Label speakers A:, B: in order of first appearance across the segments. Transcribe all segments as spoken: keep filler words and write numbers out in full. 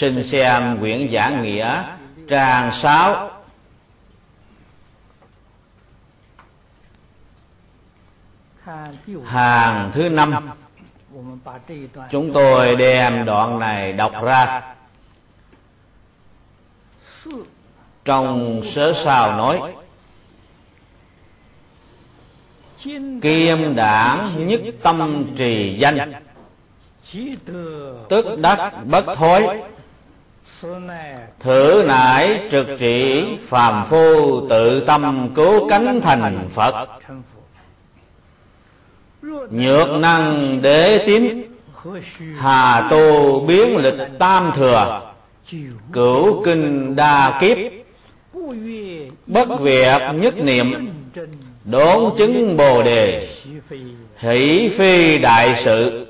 A: xin xem quyển giảng nghĩa trang sáu, hàng thứ năm. Chúng tôi đem đoạn này đọc ra. Trong sớ sao nói: Kiêm đảng nhất tâm trì danh, tức đắc bất thối. Thử nải trực trị phàm phu, tự tâm cứu cánh thành Phật. Nhược năng đế tín, hà tu biến lịch tam thừa. Cửu kinh đa kiếp, bất việc nhất niệm. Đốn chứng bồ đề, hỷ phi đại sự.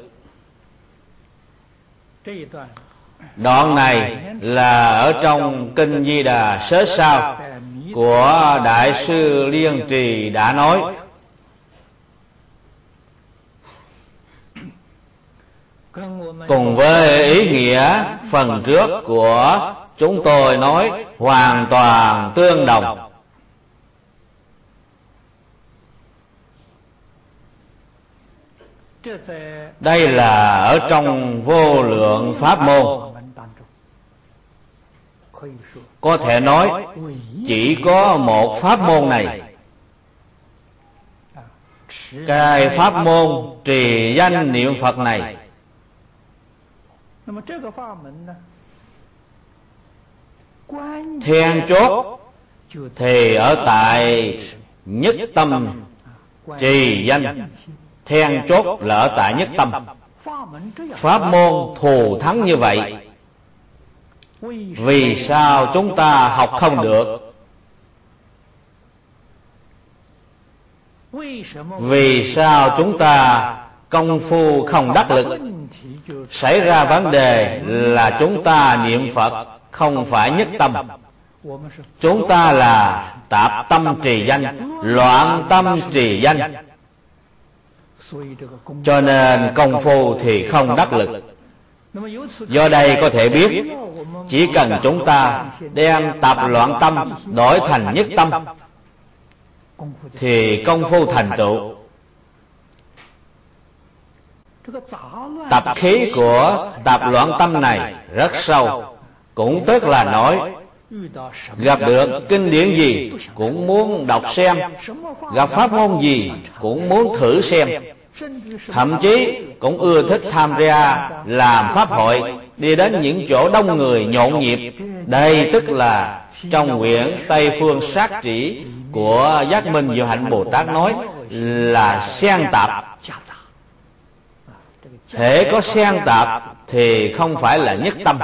A: Đoạn này là ở trong Kinh Di Đà Sớ Sao của Đại sư Liên Trì đã nói. Cùng với ý nghĩa phần trước của chúng tôi nói hoàn toàn tương đồng. Đây là ở trong vô lượng pháp môn. Có thể nói chỉ có một pháp môn này. Cái pháp môn trì danh niệm Phật này, then chốt thì ở tại nhất tâm trì danh. Then chốt là ở tại nhất tâm. Pháp môn thù thắng như vậy, vì sao chúng ta học không được? Vì sao chúng ta công phu không đắc lực? Xảy ra vấn đề là chúng ta niệm Phật không phải nhất tâm. Chúng ta là tạp tâm trì danh, loạn tâm trì danh, cho nên công phu thì không đắc lực. Do đây có thể biết, chỉ cần chúng ta đem tạp loạn tâm đổi thành nhất tâm thì công phu thành tựu. Tập khí của tạp loạn tâm này rất sâu, cũng tức là nói gặp được kinh điển gì cũng muốn đọc xem, gặp pháp môn gì cũng muốn thử xem, thậm chí cũng ưa thích tham gia làm pháp hội, đi đến những chỗ đông người nhộn nhịp. Đây tức là trong quyển Tây Phương Sát Chỉ của Giác Minh Diệu Hạnh Bồ Tát nói là xen tạp. Thể có xen tạp thì không phải là nhất tâm.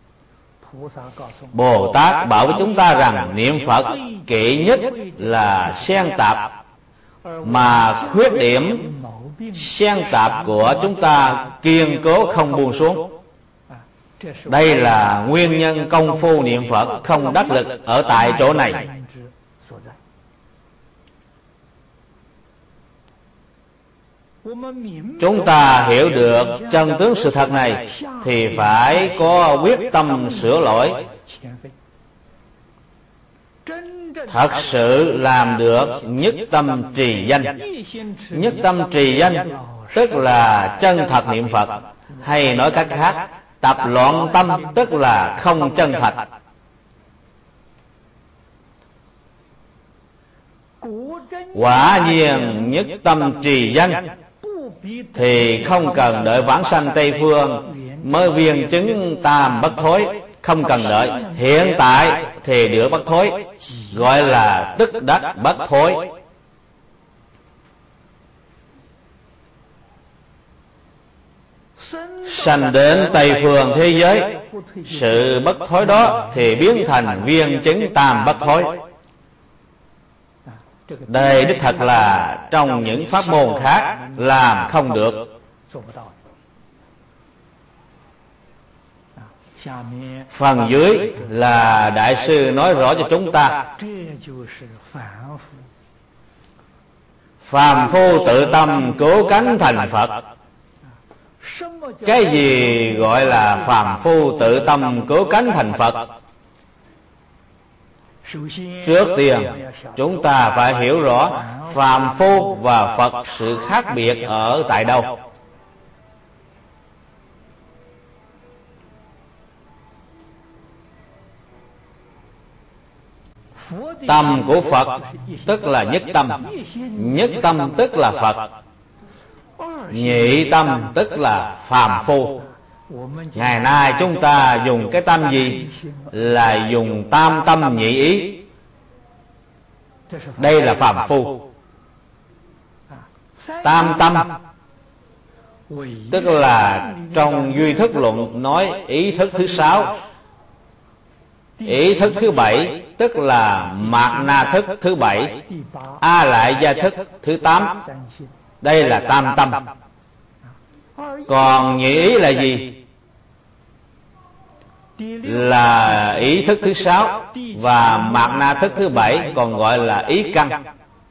A: Bồ Tát bảo với chúng ta rằng niệm Phật kỵ nhất là xen tạp, mà khuyết điểm xen tạp của chúng ta kiên cố không buông xuống. Đây là nguyên nhân công phu niệm Phật không đắc lực ở tại chỗ này. Chúng ta hiểu được chân tướng sự thật này thì phải có quyết tâm sửa lỗi, thật sự làm được nhất tâm trì danh. Nhất tâm trì danh tức là chân thật niệm Phật, hay nói cách khác, tập loạn tâm tức là không chân thật. Quả nhiên nhất tâm trì danh thì không cần đợi vãng sanh Tây Phương mới viên chứng tam bất thối, không cần đợi, hiện tại thì được bất thối, gọi là tức đắc bất thối. Sanh đến Tây Phương thế giới, sự bất thối đó thì biến thành viên chứng tam bất thối. Đây đích thật là trong những pháp môn khác làm không được. Phần dưới là Đại sư nói rõ cho chúng ta: phàm phu tự tâm cứu cánh thành Phật. Cái gì gọi là phàm phu tự tâm cứu cánh thành Phật? Trước tiên chúng ta phải hiểu rõ phàm phu và Phật sự khác biệt ở tại đâu. Tâm của Phật tức là nhất tâm, nhất tâm tức là Phật. Nhị tâm tức là phàm phu. Ngày nay chúng ta dùng cái tâm gì? Là dùng tam tâm nhị ý. Đây là phàm phu. Tam tâm tức là trong Duy Thức Luận nói ý thức thứ sáu. Ý thức thứ bảy tức là mạt na thức thứ bảy, a lại gia thức thứ tám. Đây là tam tâm. Còn nhị ý là gì? Là ý thức thứ sáu và mạt na thức thứ bảy, còn gọi là ý căn.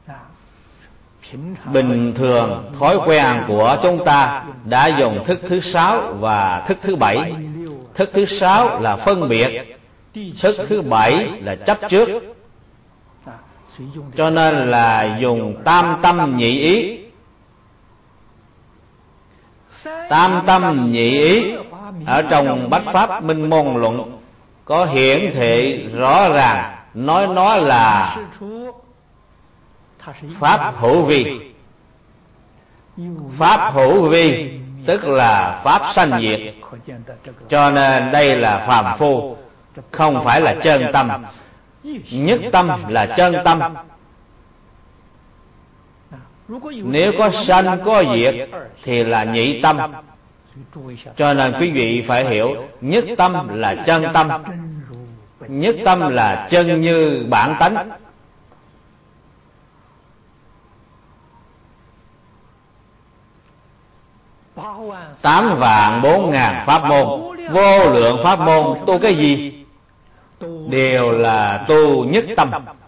A: Bình thường thói quen của chúng ta đã dùng thức thứ sáu và thức thứ bảy. Thức thứ sáu là phân biệt, thức thứ bảy là chấp trước. Cho nên là dùng tam tâm nhị ý. Tam tâm nhị ý ở trong Bách Pháp Minh Môn Luận có hiển thị rõ ràng, nói nó là pháp hữu vi. Pháp hữu vi tức là pháp sanh diệt. Cho nên đây là phàm phu, không phải là chân tâm. Nhất tâm là chân tâm. Nếu có sanh có diệt thì là nhị tâm. Cho nên quý vị phải hiểu, nhất tâm là chân tâm. Nhất tâm là chân như bản tánh. Tám vạn bốn ngàn pháp môn, vô lượng pháp môn, tu cái gì? Đều là tu nhất tâm.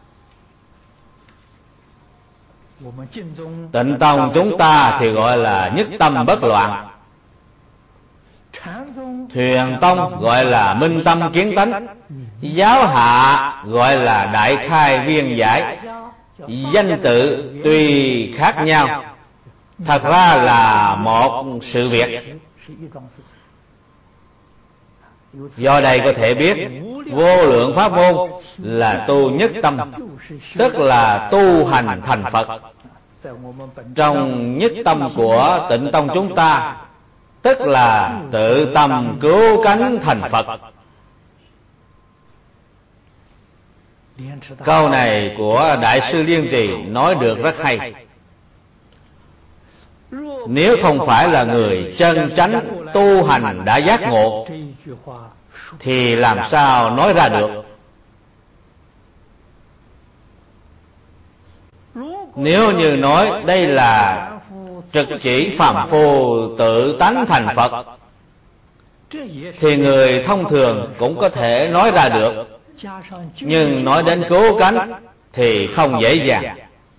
A: Tịnh tông chúng ta thì gọi là nhất tâm bất loạn. Thuyền tông gọi là minh tâm kiến tánh. Giáo hạ gọi là đại khai viên giải. Danh tự tuy khác nhau, thật ra là một sự việc. Do đây có thể biết vô lượng pháp môn là tu nhất tâm, tức là tu hành thành Phật. Trong nhất tâm của tịnh tông chúng ta tức là tự tâm cứu cánh thành Phật. Câu này của Đại sư Liên Trì nói được rất hay. Nếu không phải là người chân chánh tu hành đã giác ngộ thì làm sao nói ra được? Nếu như nói đây là trực chỉ phàm phu tự tánh thành Phật thì người thông thường cũng có thể nói ra được. Nhưng nói đến cứu cánh thì không dễ dàng.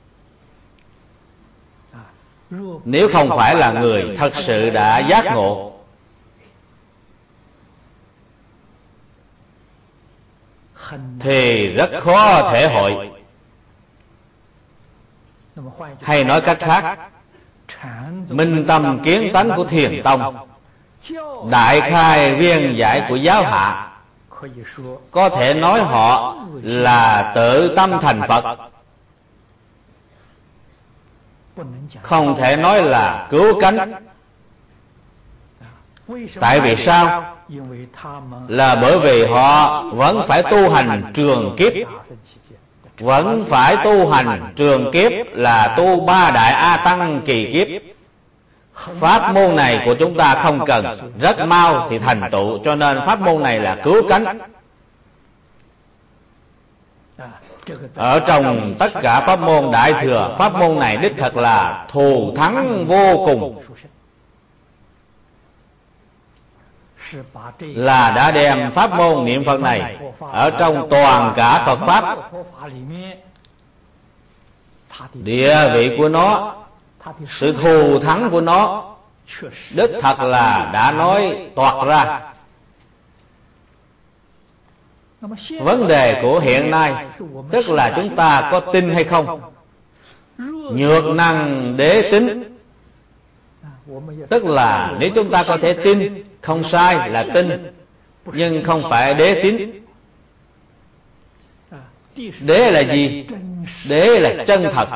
A: Nếu không phải là người thật sự đã giác ngộ thì rất khó thể hội. Hay nói cách khác, minh tâm kiến tánh của Thiền tông, đại khai viên giải của giáo hạ, có thể nói họ là tự tâm thành Phật, không thể nói là cứu cánh. Tại vì sao? Là bởi vì họ vẫn phải tu hành trường kiếp. Vẫn phải tu hành trường kiếp là tu ba đại A Tăng kỳ kiếp. Pháp môn này của chúng ta không cần, rất mau thì thành tựu. Cho nên pháp môn này là cứu cánh. Ở trong tất cả pháp môn đại thừa, pháp môn này đích thật là thù thắng vô cùng, là đã đem pháp môn niệm Phật này ở trong toàn cả Phật Pháp, địa vị của nó, sự thù thắng của nó đích thật là đã nói toạc ra. Vấn đề của hiện nay tức là chúng ta có tin hay không. Nhược năng đế tính, tức là nếu chúng ta có thể tin, không sai là tin, nhưng không phải đế tín. Đế là gì? Đế là chân thật.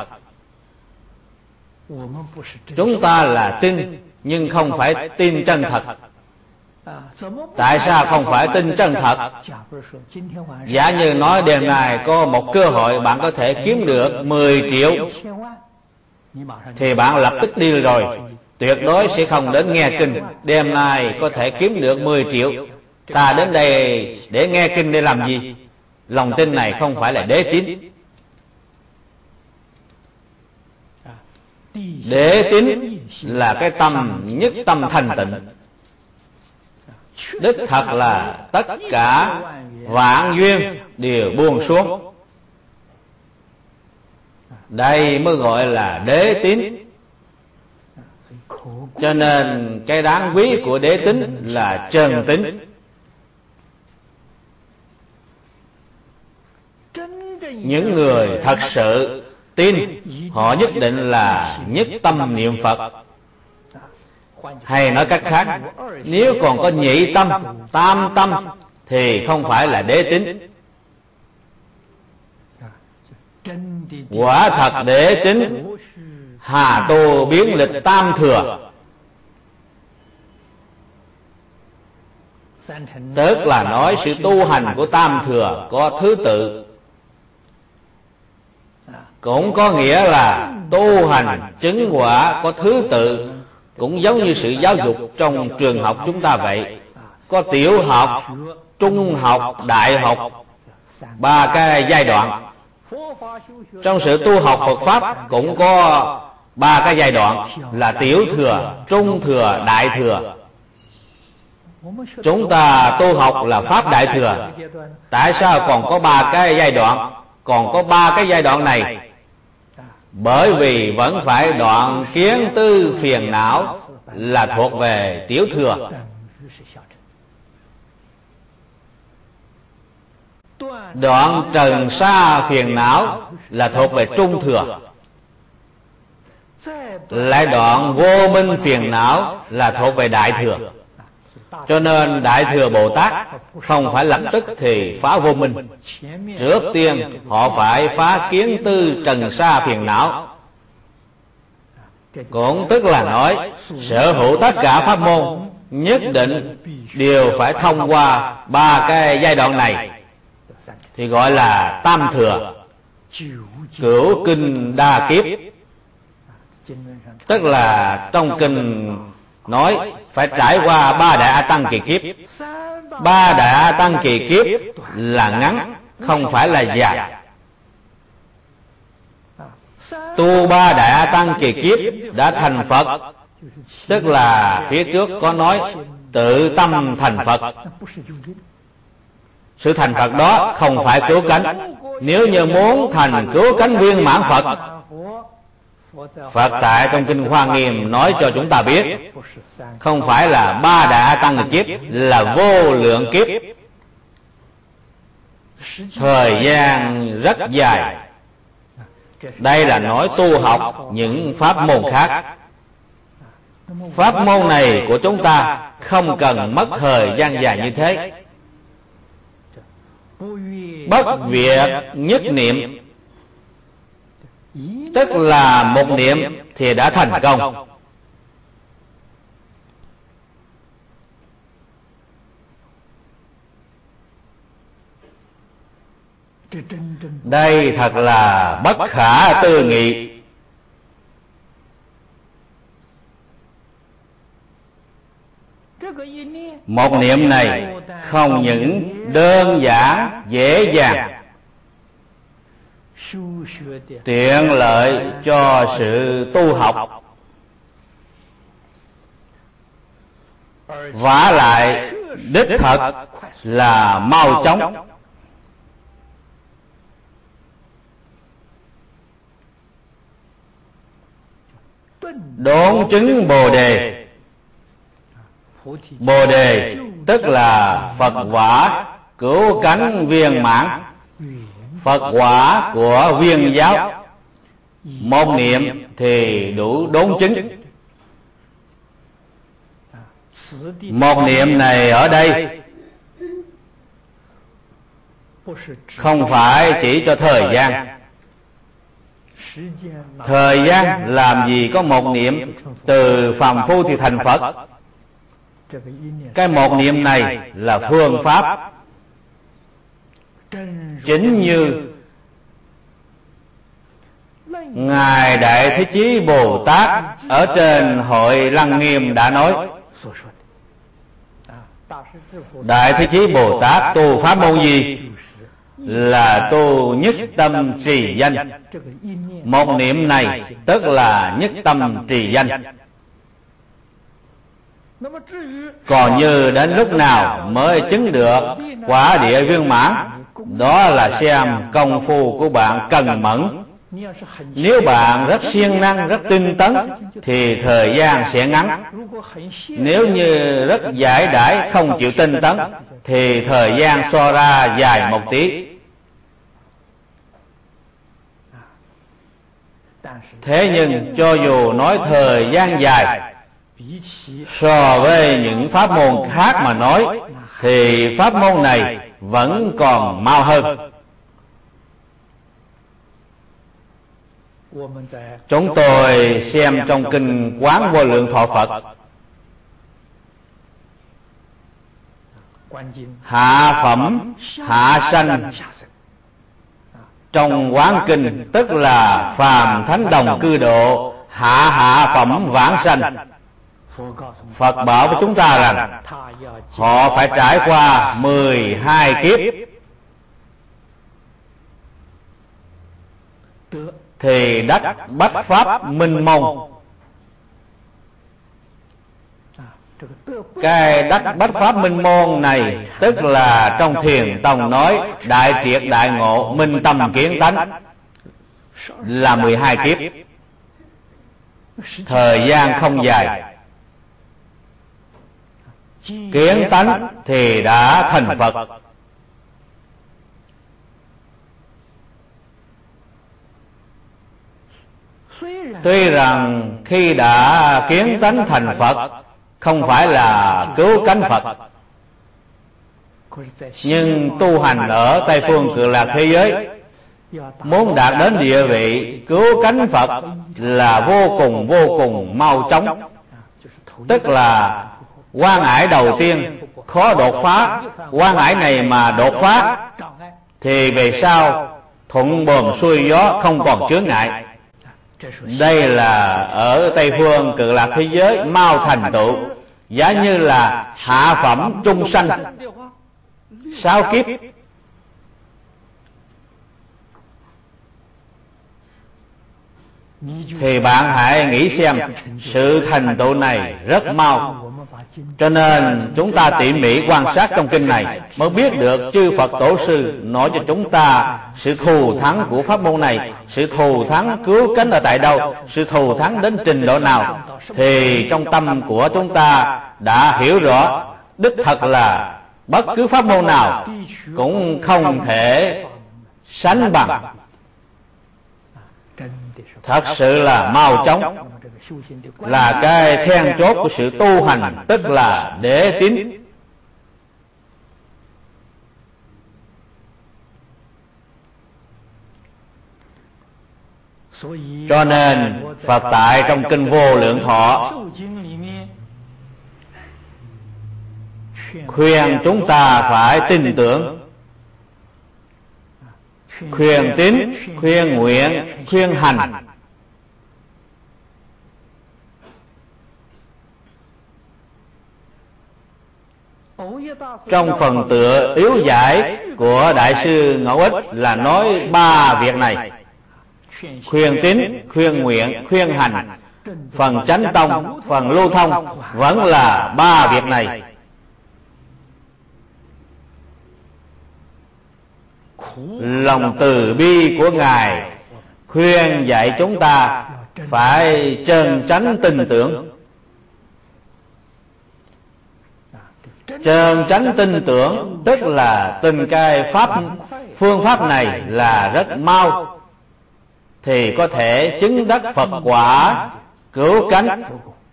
A: Chúng ta là tin, nhưng không phải tin chân thật. Tại sao không phải tin chân thật? Giả như nói đêm nay có một cơ hội bạn có thể kiếm được mười triệu, thì bạn lập tức đi rồi, tuyệt đối sẽ không đến nghe kinh. Đêm nay có thể kiếm được mười triệu, ta đến đây để nghe kinh để làm gì? Lòng tin này không phải là đế tín. Đế tín là cái tâm nhất tâm thanh tịnh. Đích thật là tất cả vạn duyên đều buông xuống. Đây mới gọi là đế tín. Cho nên cái đáng quý của đế tín là chân tín. Những người thật sự tin, họ nhất định là nhất tâm niệm Phật. Hay nói cách khác, nếu còn có nhị tâm, tam tâm thì không phải là đế tín. Quả thật đế tín, hà tu biến lịch tam thừa, tức là nói sự tu hành của tam thừa có thứ tự. Cũng có nghĩa là tu hành chứng quả có thứ tự, cũng giống như sự giáo dục trong trường học chúng ta vậy. Có tiểu học, trung học, đại học, ba cái giai đoạn. Trong sự tu học Phật Pháp cũng có ba cái giai đoạn là tiểu thừa, trung thừa, đại thừa. Chúng ta tu học là Pháp Đại Thừa. Tại sao còn có ba cái giai đoạn? Còn có ba cái giai đoạn này bởi vì vẫn phải đoạn kiến tư phiền não là thuộc về tiểu thừa. Đoạn trần sa phiền não là thuộc về trung thừa. Lại đoạn vô minh phiền não là thuộc về đại thừa. Cho nên Đại Thừa Bồ Tát không phải lập tức thì phá vô minh. Trước tiên họ phải phá kiến tư trần sa phiền não. Cũng tức là nói sở hữu tất cả pháp môn nhất định đều phải thông qua ba cái giai đoạn này, thì gọi là tam thừa. Cửu kinh đa kiếp, tức là trong kinh nói phải trải qua ba đại A Tăng kỳ kiếp. Ba đại A Tăng kỳ kiếp là ngắn, không phải là dài. Tu ba đại A Tăng kỳ kiếp đã thành Phật, tức là phía trước có nói tự tâm thành Phật. Sự thành Phật đó không phải cứu cánh. Nếu như muốn thành cứu cánh viên mãn Phật, Phật tại trong kinh Hoa Nghiêm nói cho chúng ta biết, không phải là ba đại A Tăng kiếp, là vô lượng kiếp, thời gian rất dài. Đây là nói tu học những pháp môn khác. Pháp môn này của chúng ta không cần mất thời gian dài như thế. Bất việc nhất niệm, tức là một niệm thì đã thành công. Đây thật là bất khả tư nghị. Một niệm này không những đơn giản dễ dàng, tiện lợi cho sự tu học, vả lại đích thật là mau chóng. Đốn chứng Bồ Đề Bồ đề tức là Phật quả cứu cánh viên mãn, Phật quả của viên giáo. Một niệm thì đủ đốn chứng. Một niệm này ở đây không phải chỉ cho thời gian. Thời gian làm gì có một niệm từ phàm phu thì thành Phật. Cái một niệm này là phương pháp chính như Ngài Đại Thế Chí Bồ Tát ở trên hội Lăng Nghiêm đã nói. Đại Thế Chí Bồ Tát tu pháp môn gì? Là tu nhất tâm trì danh. Một niệm này tức là nhất tâm trì danh. Còn như đến lúc nào mới chứng được quả địa viên mãn, đó là xem công phu của bạn cần mẫn. Nếu bạn rất siêng năng, rất tinh tấn thì thời gian sẽ ngắn. Nếu như rất giải đãi, không chịu tinh tấn thì thời gian so ra dài một tí. Thế nhưng cho dù nói thời gian dài, so với những pháp môn khác mà nói thì pháp môn này vẫn còn mau hơn. Chúng tôi xem trong kinh Quán Vô Lượng Thọ Phật, hạ phẩm hạ sanh trong Quán Kinh tức là phàm thánh đồng cư độ, hạ hạ phẩm vãng sanh. Phật bảo với chúng ta rằng họ phải trải qua mười hai kiếp thì đắc bách pháp minh mông. Cái đắc bách pháp minh môn này tức là trong Thiền Tông nói đại triệt đại ngộ minh tâm kiến tánh là mười hai kiếp. Thời gian không dài. Kiến tánh thì đã thành Phật. Tuy rằng khi đã kiến tánh thành Phật không phải là cứu cánh Phật, nhưng tu hành ở Tây Phương Cực Lạc thế giới muốn đạt đến địa vị cứu cánh Phật là vô cùng vô cùng mau chóng. Tức là quan ải đầu tiên khó đột phá, quan ải này mà đột phá thì về sau thuận buồm xuôi gió, không còn chướng ngại. Đây là ở Tây Phương Cực Lạc thế giới mau thành tựu, giá như là hạ phẩm trung sanh sáu kiếp. Thì bạn hãy nghĩ xem, sự thành tựu này rất mau. Cho nên chúng ta tỉ mỉ quan sát trong kinh này mới biết được chư Phật Tổ sư nói cho chúng ta sự thù thắng của pháp môn này, sự thù thắng cứu cánh ở tại đâu, sự thù thắng đến trình độ nào. Thì trong tâm của chúng ta đã hiểu rõ, đích thật là bất cứ pháp môn nào cũng không thể sánh bằng. Thật sự là mau chóng, là cái then chốt của sự tu hành, tức là đế tín. Cho nên Phật tại trong kinh Vô Lượng Thọ khuyên chúng ta phải tin tưởng, khuyên tín, khuyên nguyện, khuyên hành. Trong phần tựa yếu giải của Đại sư Ngẫu Ích là nói ba việc này: khuyên tín, khuyên nguyện, khuyên hành. Phần Chánh Tông, phần Lưu Thông vẫn là ba việc này. Lòng từ bi của Ngài khuyên dạy chúng ta phải chân chánh tin tưởng. Chân chánh tin tưởng tức là tin cái pháp phương pháp này là rất mau, thì có thể chứng đắc Phật quả cứu cánh,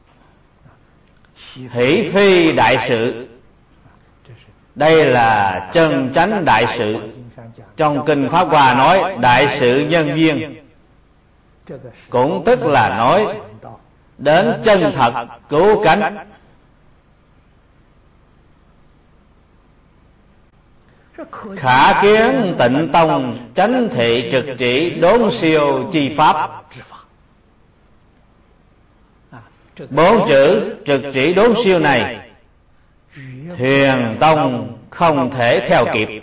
A: hỷ phi đại sự. Đây là chân chánh đại sự. Trong kinh Pháp Hoa nói đại sự nhân duyên, cũng tức là nói đến chân thật cứu cánh. Khả kiến Tịnh Tông chánh thị trực chỉ đốn siêu chi pháp. Bốn chữ trực chỉ đốn siêu này Huyền Tông không thể theo kịp,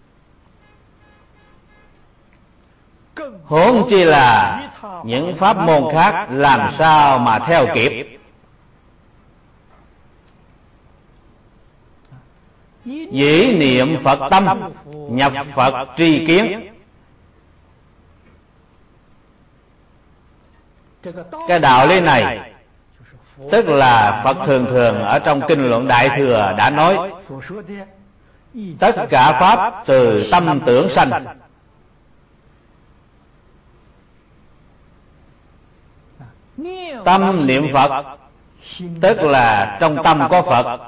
A: huống chi là những pháp môn khác làm sao mà theo kịp. Dĩ niệm Phật tâm, nhập Phật tri kiến. Cái đạo lý này tức là Phật thường thường ở trong kinh luận Đại Thừa đã nói, tất cả pháp từ tâm tưởng sanh. Tâm niệm Phật tức là trong tâm có Phật,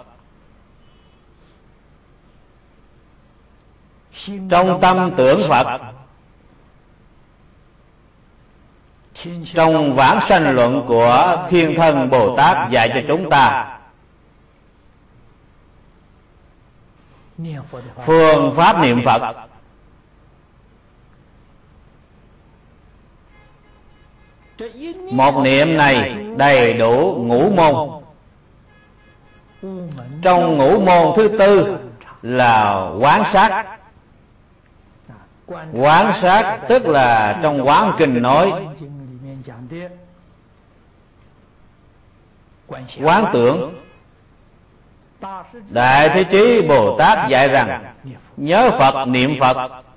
A: trong tâm tưởng Phật. Trong Vãng Sanh Luận của Thiên Thân Bồ Tát dạy cho chúng ta, phương pháp niệm Phật một niệm này đầy đủ ngũ môn. Trong ngũ môn thứ tư là quán sát. Quán sát tức là trong Quán Kinh nói quán tưởng. Đại Thế Chí Bồ Tát dạy rằng nhớ Phật niệm Phật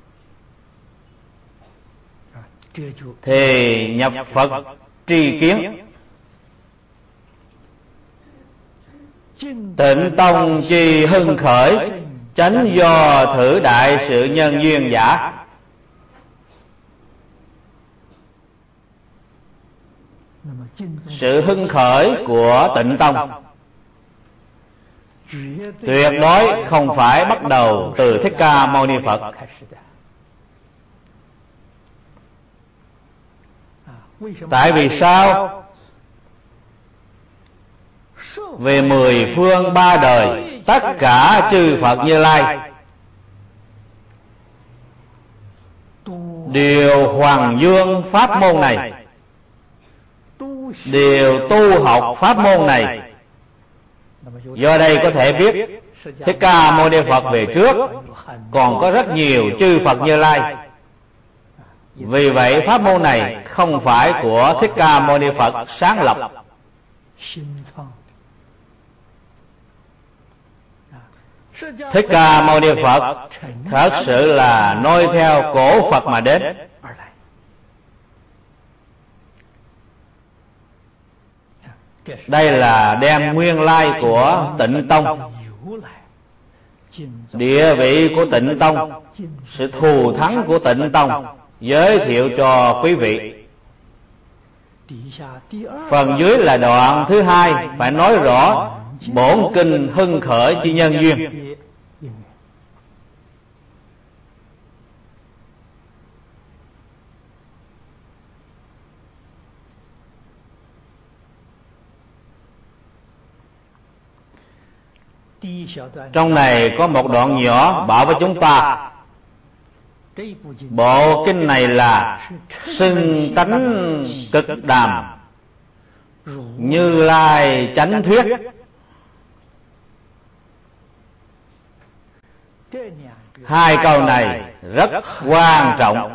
A: thì nhập Phật tri kiến. Tịnh Tông chi hưng khởi, chánh do thử đại sự nhân duyên giả. Sự hưng khởi của Tịnh Tông tuyệt đối không phải bắt đầu từ Thích Ca Mâu Ni Phật. Tại vì sao? Về mười phương ba đời, tất cả chư Phật Như Lai đều hoàng dương pháp môn này, đều tu học pháp môn này. Do đây có thể biết Thích Ca Mâu Ni Phật về trước còn có rất nhiều chư Phật Như Lai. Vì vậy pháp môn này không phải của Thích Ca Mâu Ni Phật sáng lập. Thích Ca Mâu Ni Phật thật sự là noi theo cổ Phật mà đến. Đây là đem nguyên lai của Tịnh Tông, địa vị của Tịnh Tông, sự thù thắng của Tịnh Tông giới thiệu cho quý vị. Phần dưới là đoạn thứ hai, phải nói rõ bổn kinh hưng khởi chi nhân duyên. Trong này có một đoạn nhỏ bảo với chúng ta, bộ kinh này là xưng tánh cực đàm, Như Lai chánh thuyết. Hai câu này rất quan trọng.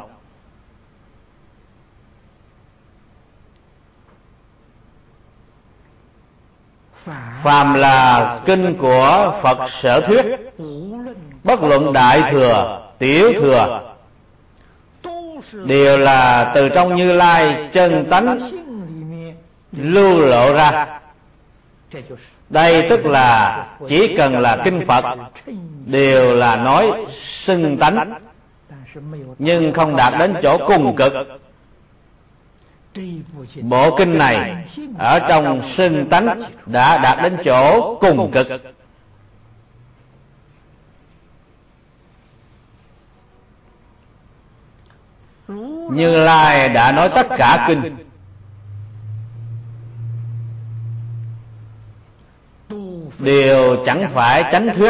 A: Phàm là kinh của Phật sở thuyết, bất luận Đại Thừa, Tiểu Thừa, đều là từ trong Như Lai chân tánh lưu lộ ra. Đây tức là chỉ cần là kinh Phật đều là nói xưng tánh, nhưng không đạt đến chỗ cùng cực. Bộ kinh này ở trong xưng tánh đã đạt đến chỗ cùng cực. Như Lai đã nói tất cả kinh đều chẳng phải chánh thuyết,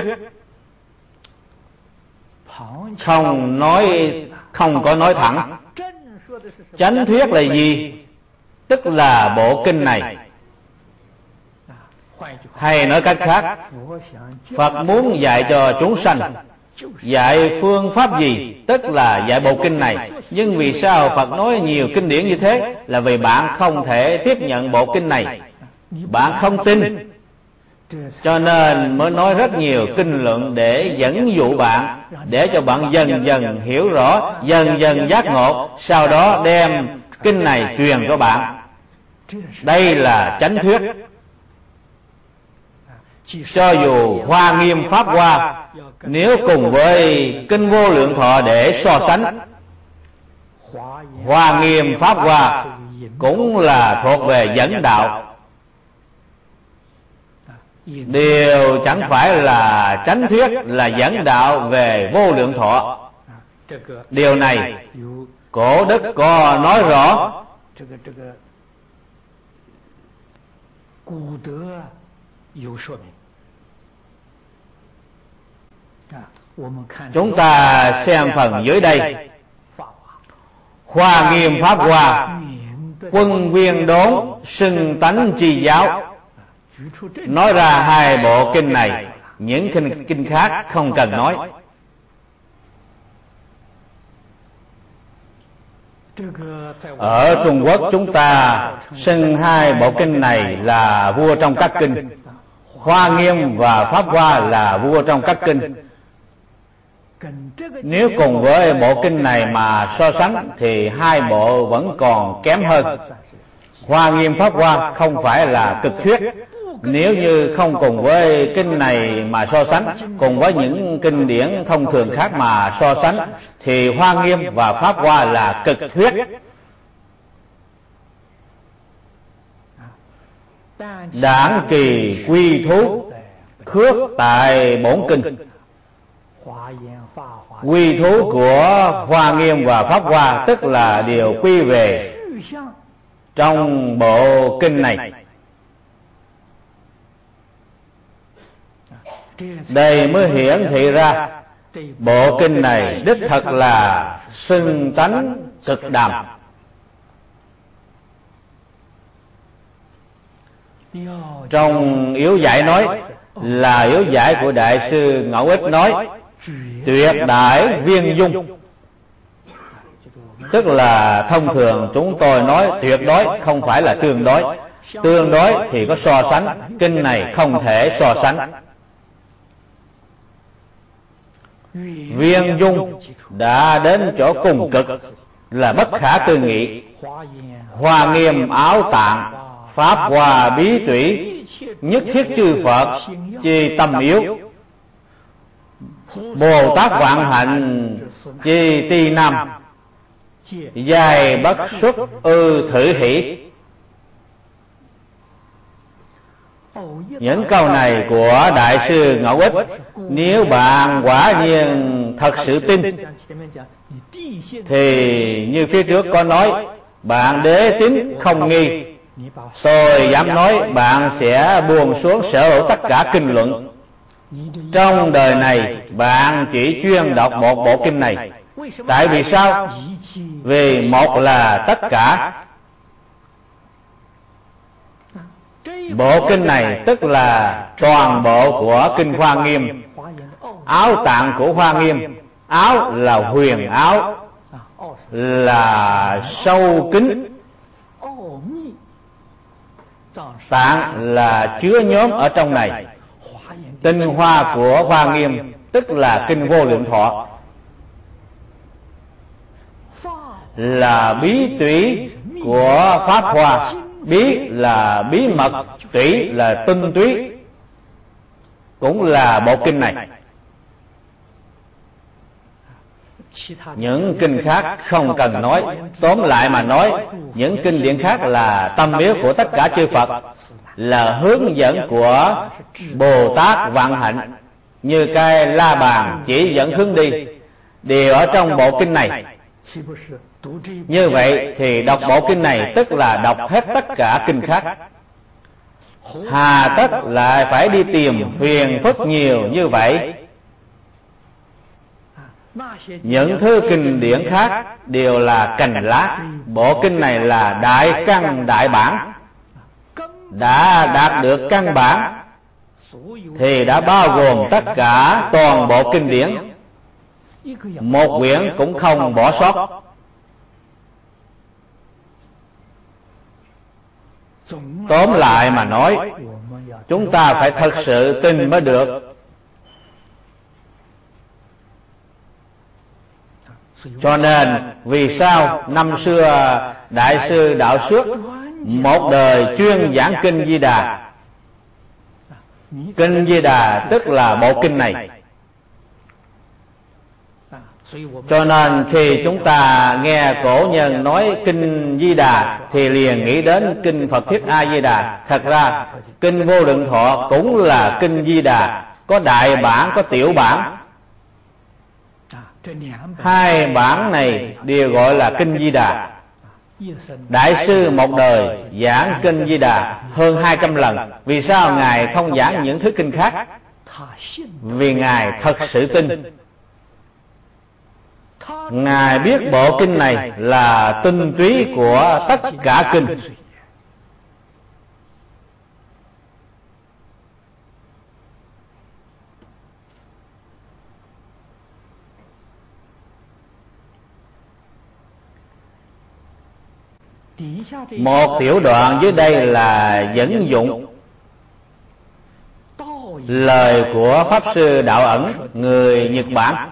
A: không nói, không có nói thẳng. Chánh thuyết là gì? Tức là bộ kinh này. Hay nói cách khác, Phật muốn dạy cho chúng sanh, dạy phương pháp gì? Tức là dạy bộ kinh này. Nhưng vì sao Phật nói nhiều kinh điển như thế? Là vì bạn không thể tiếp nhận bộ kinh này, bạn không tin, cho nên mới nói rất nhiều kinh luận để dẫn dụ bạn, để cho bạn dần dần hiểu rõ, dần dần giác ngộ, sau đó đem kinh này truyền cho bạn. Đây là chánh thuyết. Cho dù Hoa Nghiêm Pháp Hoa, nếu cùng với kinh Vô Lượng Thọ để so sánh, Hoa Nghiêm Pháp Hoa cũng là thuộc về dẫn đạo, đều chẳng phải là chánh thuyết, là dẫn đạo về Vô Lượng Thọ. Điều này Cổ Đức có nói rõ. Chúng ta xem phần dưới đây. Hoa Nghiêm Pháp Hoa, quân viên đốn xưng tánh chi giáo. Nói ra hai bộ kinh này, những kinh, kinh khác không cần nói. Ở Trung Quốc chúng ta xưng hai bộ kinh này là vua trong các kinh. Hoa Nghiêm và Pháp Hoa là vua trong các kinh. Nếu cùng với bộ kinh này mà so sánh thì hai bộ vẫn còn kém hơn. Hoa Nghiêm Pháp Hoa không phải là cực thuyết. Nếu như không cùng với kinh này mà so sánh, cùng với những kinh điển thông thường khác mà so sánh, thì Hoa Nghiêm và Pháp Hoa là cực thuyết. Đảng trì quy thú khước tại bổn kinh. Quy thú của Hoa Nghiêm và Pháp Hoa tức là điều quy về trong bộ kinh này. Đây mới hiển thị ra bộ kinh này đích thật là xưng tánh cực đàm. Trong yếu giải nói là yếu giải của Đại sư Ngẫu Ích nói tuyệt đại viên dung, tức là thông thường chúng tôi nói tuyệt đối, không phải là tương đối. Tương đối thì có so sánh, kinh này không thể so sánh. Viên dung đã đến chỗ cùng cực, là bất khả tư nghị. Hoa Nghiêm áo tạng, Pháp Hoa bí tủy, nhất thiết chư Phật chi tâm yếu. Bồ Tát vạn hạnh chi ti nam, dài bất xuất ư thử hỷ. Những câu này của Đại sư Ngẫu Ích, nếu bạn quả nhiên thật sự tin, thì như phía trước có nói, bạn đế tín không nghi, tôi dám nói bạn sẽ buông xuống sở hữu tất cả kinh luận. Trong đời này bạn chỉ chuyên đọc một bộ kinh này. Tại vì sao? Vì một là tất cả. Bộ kinh này tức là toàn bộ của kinh Hoa Nghiêm. Áo tạng của Hoa Nghiêm, áo là huyền áo, là sâu kín, tạng là chứa nhóm ở trong này. Tinh hoa của Hoa Nghiêm tức là kinh Vô Lượng Thọ, là bí tủy của Pháp Hoa, bí là bí mật, túy là tinh túy, cũng là bộ kinh này. Những kinh khác không cần nói. Tóm lại mà nói, những kinh điển khác là tâm yếu của tất cả chư Phật, là hướng dẫn của Bồ Tát Vạn Hạnh, như cây la bàn chỉ dẫn hướng đi, đều ở trong bộ kinh này. Như vậy thì đọc bộ kinh này tức là đọc hết tất cả kinh khác. Hà tất lại phải đi tìm phiền phức nhiều như vậy? Những thứ kinh điển khác đều là cành lá, bộ kinh này là đại căn đại bản. Đã đạt được căn bản thì đã bao gồm tất cả toàn bộ kinh điển, một quyển cũng không bỏ sót. Tóm lại mà nói, chúng ta phải thật sự tin mới được. Cho nên vì sao năm xưa Đại sư Đạo Xước một đời chuyên giảng kinh Di Đà? Kinh Di Đà tức là bộ kinh này. Cho nên khi chúng ta nghe cổ nhân nói kinh Di Đà thì liền nghĩ đến kinh Phật Thuyết A Di Đà. Thật ra kinh Vô Lượng Thọ cũng là kinh Di Đà, có đại bản có tiểu bản. Hai bản này đều gọi là kinh Di Đà. Đại sư một đời giảng kinh Di Đà hơn hai trăm lần. Vì sao Ngài không giảng những thứ kinh khác? Vì Ngài thật sự tin. Ngài biết bộ kinh này là tinh túy của tất cả kinh. Một tiểu đoạn dưới đây là dẫn dụng lời của Pháp Sư Đạo Ẩn, người Nhật Bản.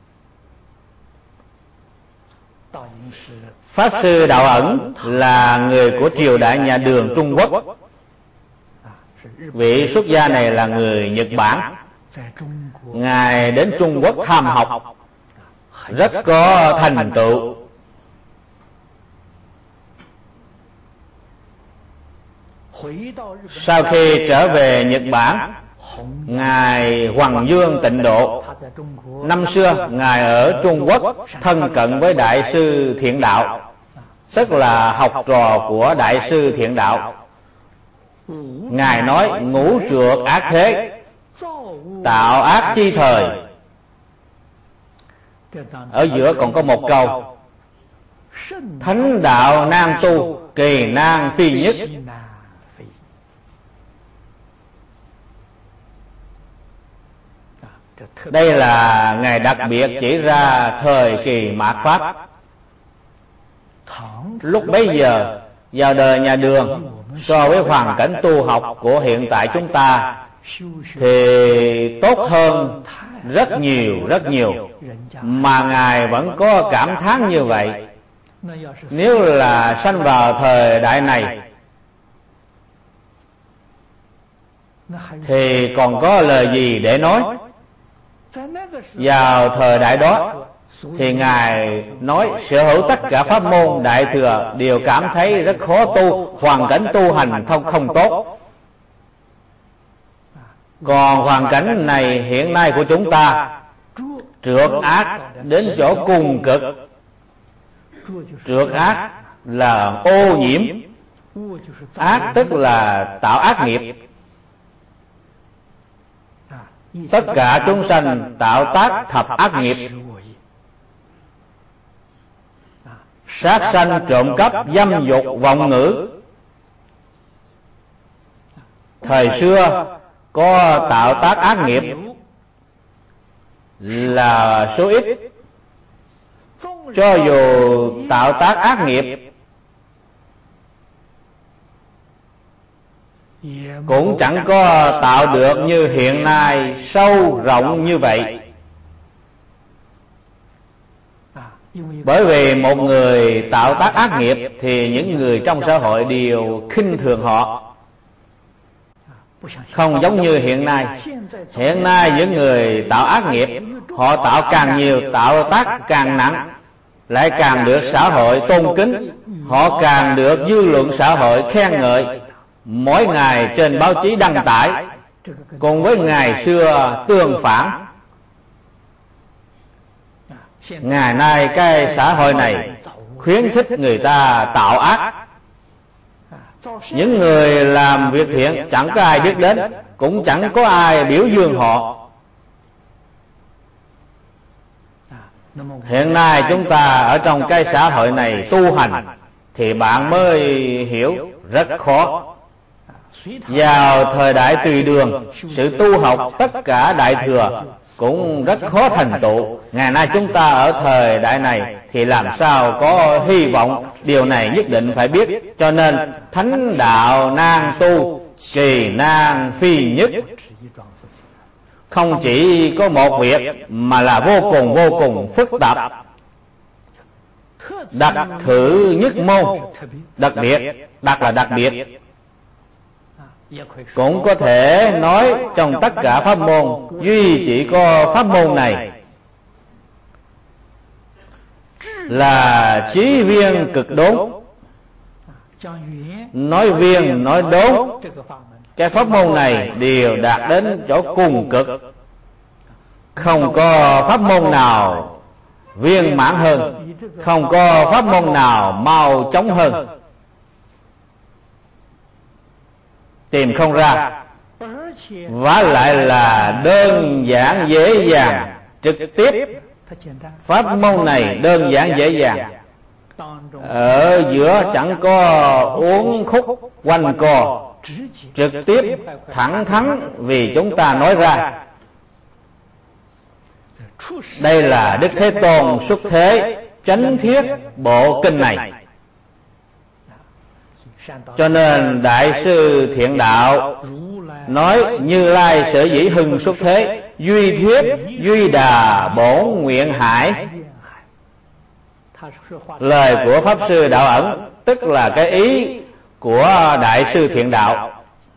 A: Pháp Sư Đạo Ẩn là người của triều đại nhà Đường Trung Quốc. Vị xuất gia này là người Nhật Bản. Ngài đến Trung Quốc tham học, rất có thành tựu. Sau khi trở về Nhật Bản, Ngài Hoằng Dương Tịnh Độ. Năm xưa Ngài ở Trung Quốc thân cận với Đại sư Thiện Đạo, tức là học trò của Đại sư Thiện Đạo. Ngài nói ngũ trược ác thế, tạo ác chi thời. Ở giữa còn có một câu: thánh đạo nan tu, kỳ nan phi nhất. Đây là Ngài đặc biệt chỉ ra thời kỳ mạt Pháp. Lúc bấy giờ vào đời nhà Đường, so với hoàn cảnh tu học của hiện tại chúng ta thì tốt hơn rất nhiều rất nhiều, mà Ngài vẫn có cảm thán như vậy. Nếu là sanh vào thời đại này thì còn có lời gì để nói? Vào thời đại đó thì Ngài nói sở hữu tất cả pháp môn Đại Thừa đều cảm thấy rất khó tu, hoàn cảnh tu hành không không tốt. Còn hoàn cảnh này hiện nay của chúng ta, trượt ác đến chỗ cùng cực. Trượt ác là ô nhiễm, ác tức là tạo ác nghiệp. Tất cả chúng sanh tạo tác thập ác nghiệp: sát sanh, trộm cắp, dâm dục, vọng ngữ. Thời xưa có tạo tác ác nghiệp là số ít. Cho dù tạo tác ác nghiệp cũng chẳng có tạo được như hiện nay sâu rộng như vậy. Bởi vì một người tạo tác ác nghiệp thì những người trong xã hội đều khinh thường họ. Không giống như hiện nay. Hiện nay những người tạo ác nghiệp, họ tạo càng nhiều, tạo tác càng nặng, lại càng được xã hội tôn kính, họ càng được dư luận xã hội khen ngợi, mỗi ngày trên báo chí đăng tải. Cùng với ngày xưa tương phản, ngày nay cái xã hội này khuyến khích người ta tạo ác. Những người làm việc thiện chẳng có ai biết đến, cũng chẳng có ai biểu dương họ. Hiện nay chúng ta ở trong cái xã hội này tu hành thì bạn mới hiểu rất khó. Vào thời đại tùy đường, sự tu học tất cả đại thừa cũng rất khó thành tựu. Ngày nay chúng ta ở thời đại này thì làm sao có hy vọng, điều này nhất định phải biết. Cho nên thánh đạo nan tu, kỳ nan phi nhất. Không chỉ có một việc mà là vô cùng vô cùng phức tạp. Đặc thử nhất môn, đặc biệt, đặc là đặc biệt. Cũng có thể nói trong tất cả pháp môn, duy chỉ có pháp môn này là chí viên cực đốn. Nói viên, nói đốn, cái pháp môn này đều đạt đến chỗ cùng cực. Không có pháp môn nào viên mãn hơn, không có pháp môn nào mau chóng hơn. Tìm không ra. Vả lại là đơn giản dễ dàng, trực tiếp. Pháp môn này đơn giản dễ dàng, ở giữa chẳng có uốn khúc quanh co, trực tiếp thẳng thắn vì chúng ta nói ra. Đây là Đức Thế Tôn xuất thế chánh thiết bộ kinh này. Cho nên Đại sư Thiện Đạo nói Như Lai sở dĩ hưng xuất thế, duy thuyết duy đà bổn nguyện hải. Lời của Pháp Sư Đạo Ẩn tức là cái ý của Đại sư Thiện Đạo.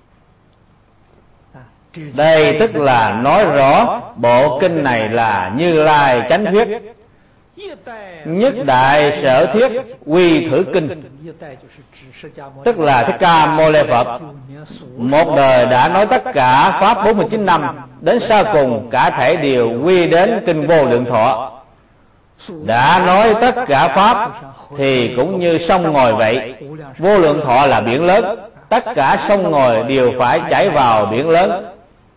A: Đây tức là nói rõ bộ kinh này là Như Lai chánh thuyết, nhất đại sở thuyết quy thử kinh, tức là Thích Ca Mâu Ni Phật một đời đã nói tất cả pháp bốn mươi chín năm, đến sau cùng cả thể đều quy đến kinh Vô Lượng Thọ. Đã nói tất cả pháp thì cũng như sông ngòi vậy. Vô lượng thọ là biển lớn, tất cả sông ngòi đều phải chảy vào biển lớn.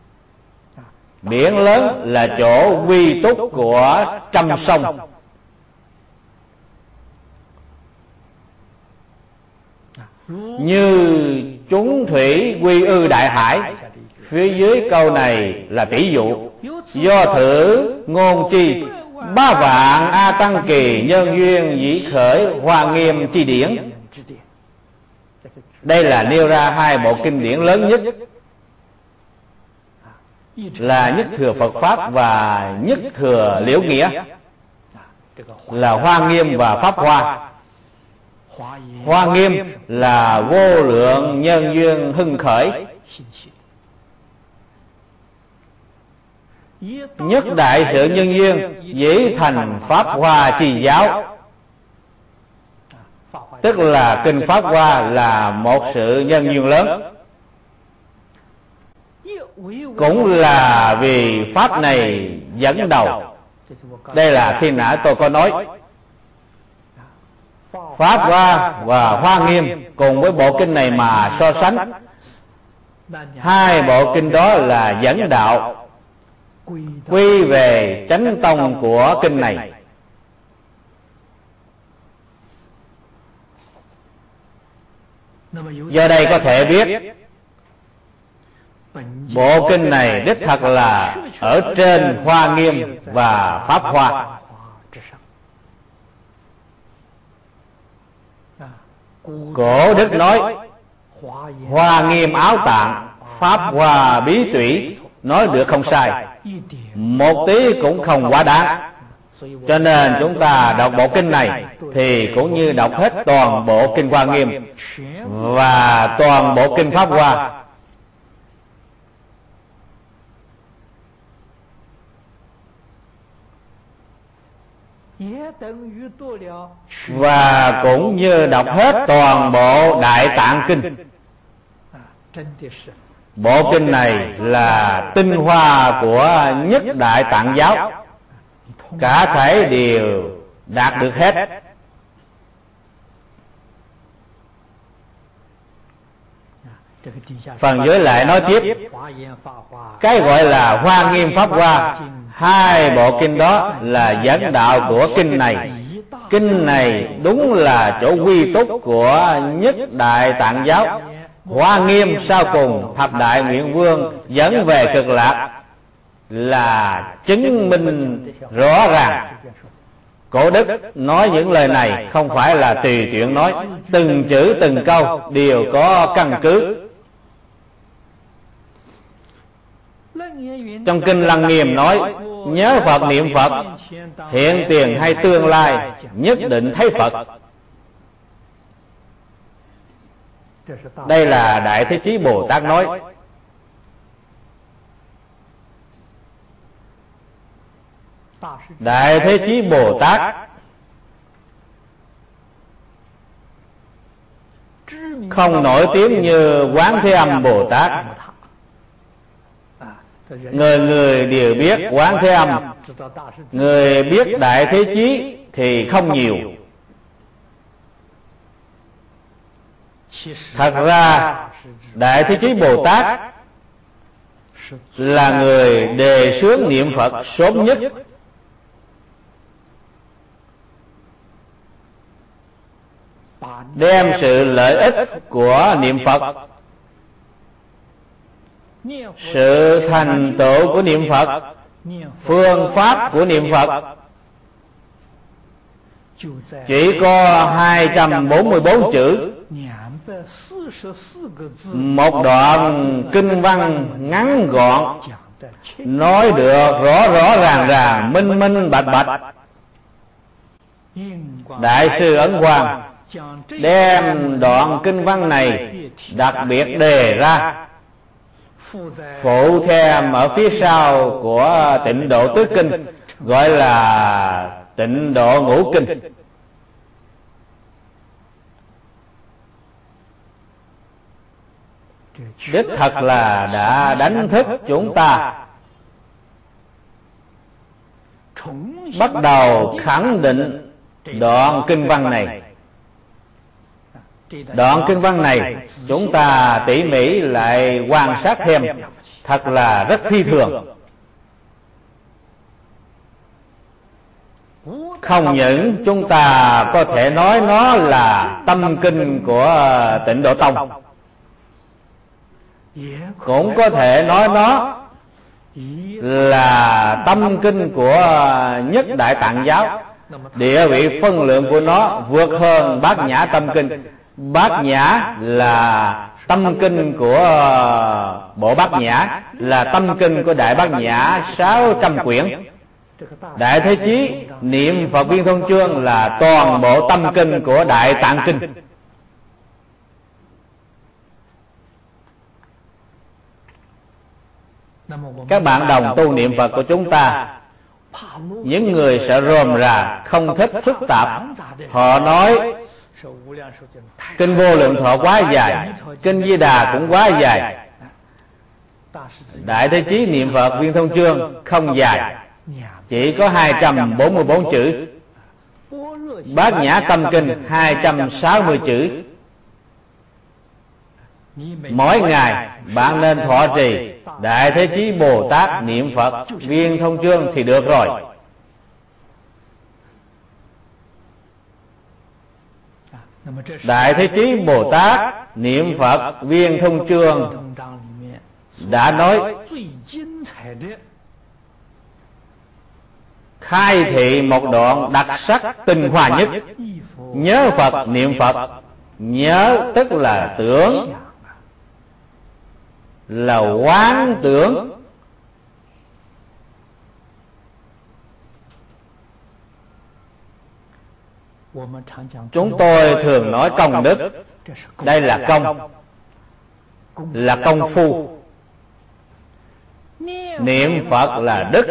A: Biển lớn là chỗ quy túc của trăm sông. Như chúng thủy quy ư đại hải. Phía dưới câu này là tỷ dụ. Do thử ngôn chi, ba vạn A Tăng Kỳ nhân duyên dĩ khởi Hoa Nghiêm chi điển. Đây là nêu ra hai bộ kinh điển lớn nhất, là Nhất Thừa Phật Pháp và Nhất Thừa Liễu Nghĩa, là Hoa Nghiêm và Pháp Hoa. Hoa Nghiêm là vô lượng nhân duyên hưng khởi, nhất đại sự nhân duyên dĩ thành Pháp Hoa chi giáo, tức là kinh Pháp Hoa là một sự nhân duyên lớn. Cũng là vì Pháp này dẫn đầu. Đây là khi nãy tôi có nói, Pháp Hoa và Hoa Nghiêm cùng với bộ kinh này mà so sánh, hai bộ kinh đó là dẫn đạo quy về chánh tông của kinh này. Do đây có thể biết bộ kinh này đích thật là ở trên Hoa Nghiêm và Pháp Hoa. Cổ đức nói Hoa Nghiêm áo tạng, Pháp Hoa bí tủy, nói được không sai, một tí cũng không quá đáng. Cho nên chúng ta đọc bộ kinh này thì cũng như đọc hết toàn bộ kinh Hoa Nghiêm và toàn bộ kinh Pháp Hoa. Và cũng như đọc hết toàn bộ Đại Tạng Kinh. Bộ kinh này là tinh hoa của nhất Đại Tạng giáo, cả thể đều đạt được hết. Phần dưới lại nói tiếp, cái gọi là Hoa Nghiêm Pháp Hoa, hai bộ kinh đó là dẫn đạo của kinh này. Kinh này đúng là chỗ quy túc của nhất Đại Tạng giáo. Hoa Nghiêm sau cùng thập đại nguyện vương dẫn về cực lạc là chứng minh rõ ràng. Cổ đức nói những lời này không phải là tùy tiện nói, từng chữ từng câu đều có căn cứ. Trong kinh Lăng Nghiêm nói, nhớ Phật niệm Phật, hiện tiền hay tương lai nhất định thấy Phật. Đây là Đại Thế Chí Bồ Tát nói. Đại Thế Chí Bồ Tát không nổi tiếng như Quán Thế Âm Bồ Tát. Người người đều biết Quán Thế Âm, người biết Đại Thế Chí thì không nhiều. Thật ra Đại Thế Chí Bồ Tát là người đề xướng niệm Phật sớm nhất. Đem sự lợi ích của niệm Phật, sự thành tựu của niệm Phật, phương pháp của niệm Phật chỉ có hai trăm bốn mươi bốn chữ, một đoạn kinh văn ngắn gọn, nói được rõ rõ ràng ràng, minh minh bạch bạch. Đại sư Ấn Quang đem đoạn kinh văn này đặc biệt đề ra, phụ thêm ở phía sau của Tịnh Độ Tứ Kinh, gọi là Tịnh Độ Ngũ Kinh. Đích thật là đã đánh thức chúng ta bắt đầu khẳng định đoạn kinh văn này. Đoạn kinh văn này chúng ta tỉ mỉ lại quan sát thêm, thật là rất phi thường. Không những chúng ta có thể nói nó là tâm kinh của Tịnh Độ Tông, cũng có thể nói nó là tâm kinh của nhất Đại Tạng giáo. Địa vị phân lượng của nó vượt hơn Bát Nhã tâm kinh. Bát Nhã là tâm kinh của bộ Bát Nhã, là tâm kinh của Đại Bát Nhã sáu trăm quyển. Đại Thế Chí niệm Phật Viên Thông Chương là toàn bộ tâm kinh của Đại Tạng Kinh. Các bạn đồng tu niệm Phật của chúng ta, những người sợ rườm rà, không thích phức tạp, họ nói kinh Vô Lượng Thọ quá dài, kinh Di Đà cũng quá dài. Đại Thế Chí niệm Phật Viên Thông Chương không dài, chỉ có hai trăm bốn mươi bốn chữ. Bát Nhã tâm kinh hai trăm sáu mươi chữ. Mỗi ngày bạn nên thọ trì Đại Thế Chí Bồ Tát niệm Phật Viên Thông Chương thì được rồi. Đại Thế Chí Bồ Tát niệm Phật Viên Thông Chương đã nói khai thị một đoạn đặc sắc tinh hoa nhất. Nhớ Phật niệm Phật, nhớ tức là tưởng, là quán tưởng. Chúng tôi thường nói công đức. Đây là công, là công phu. Niệm Phật là đức,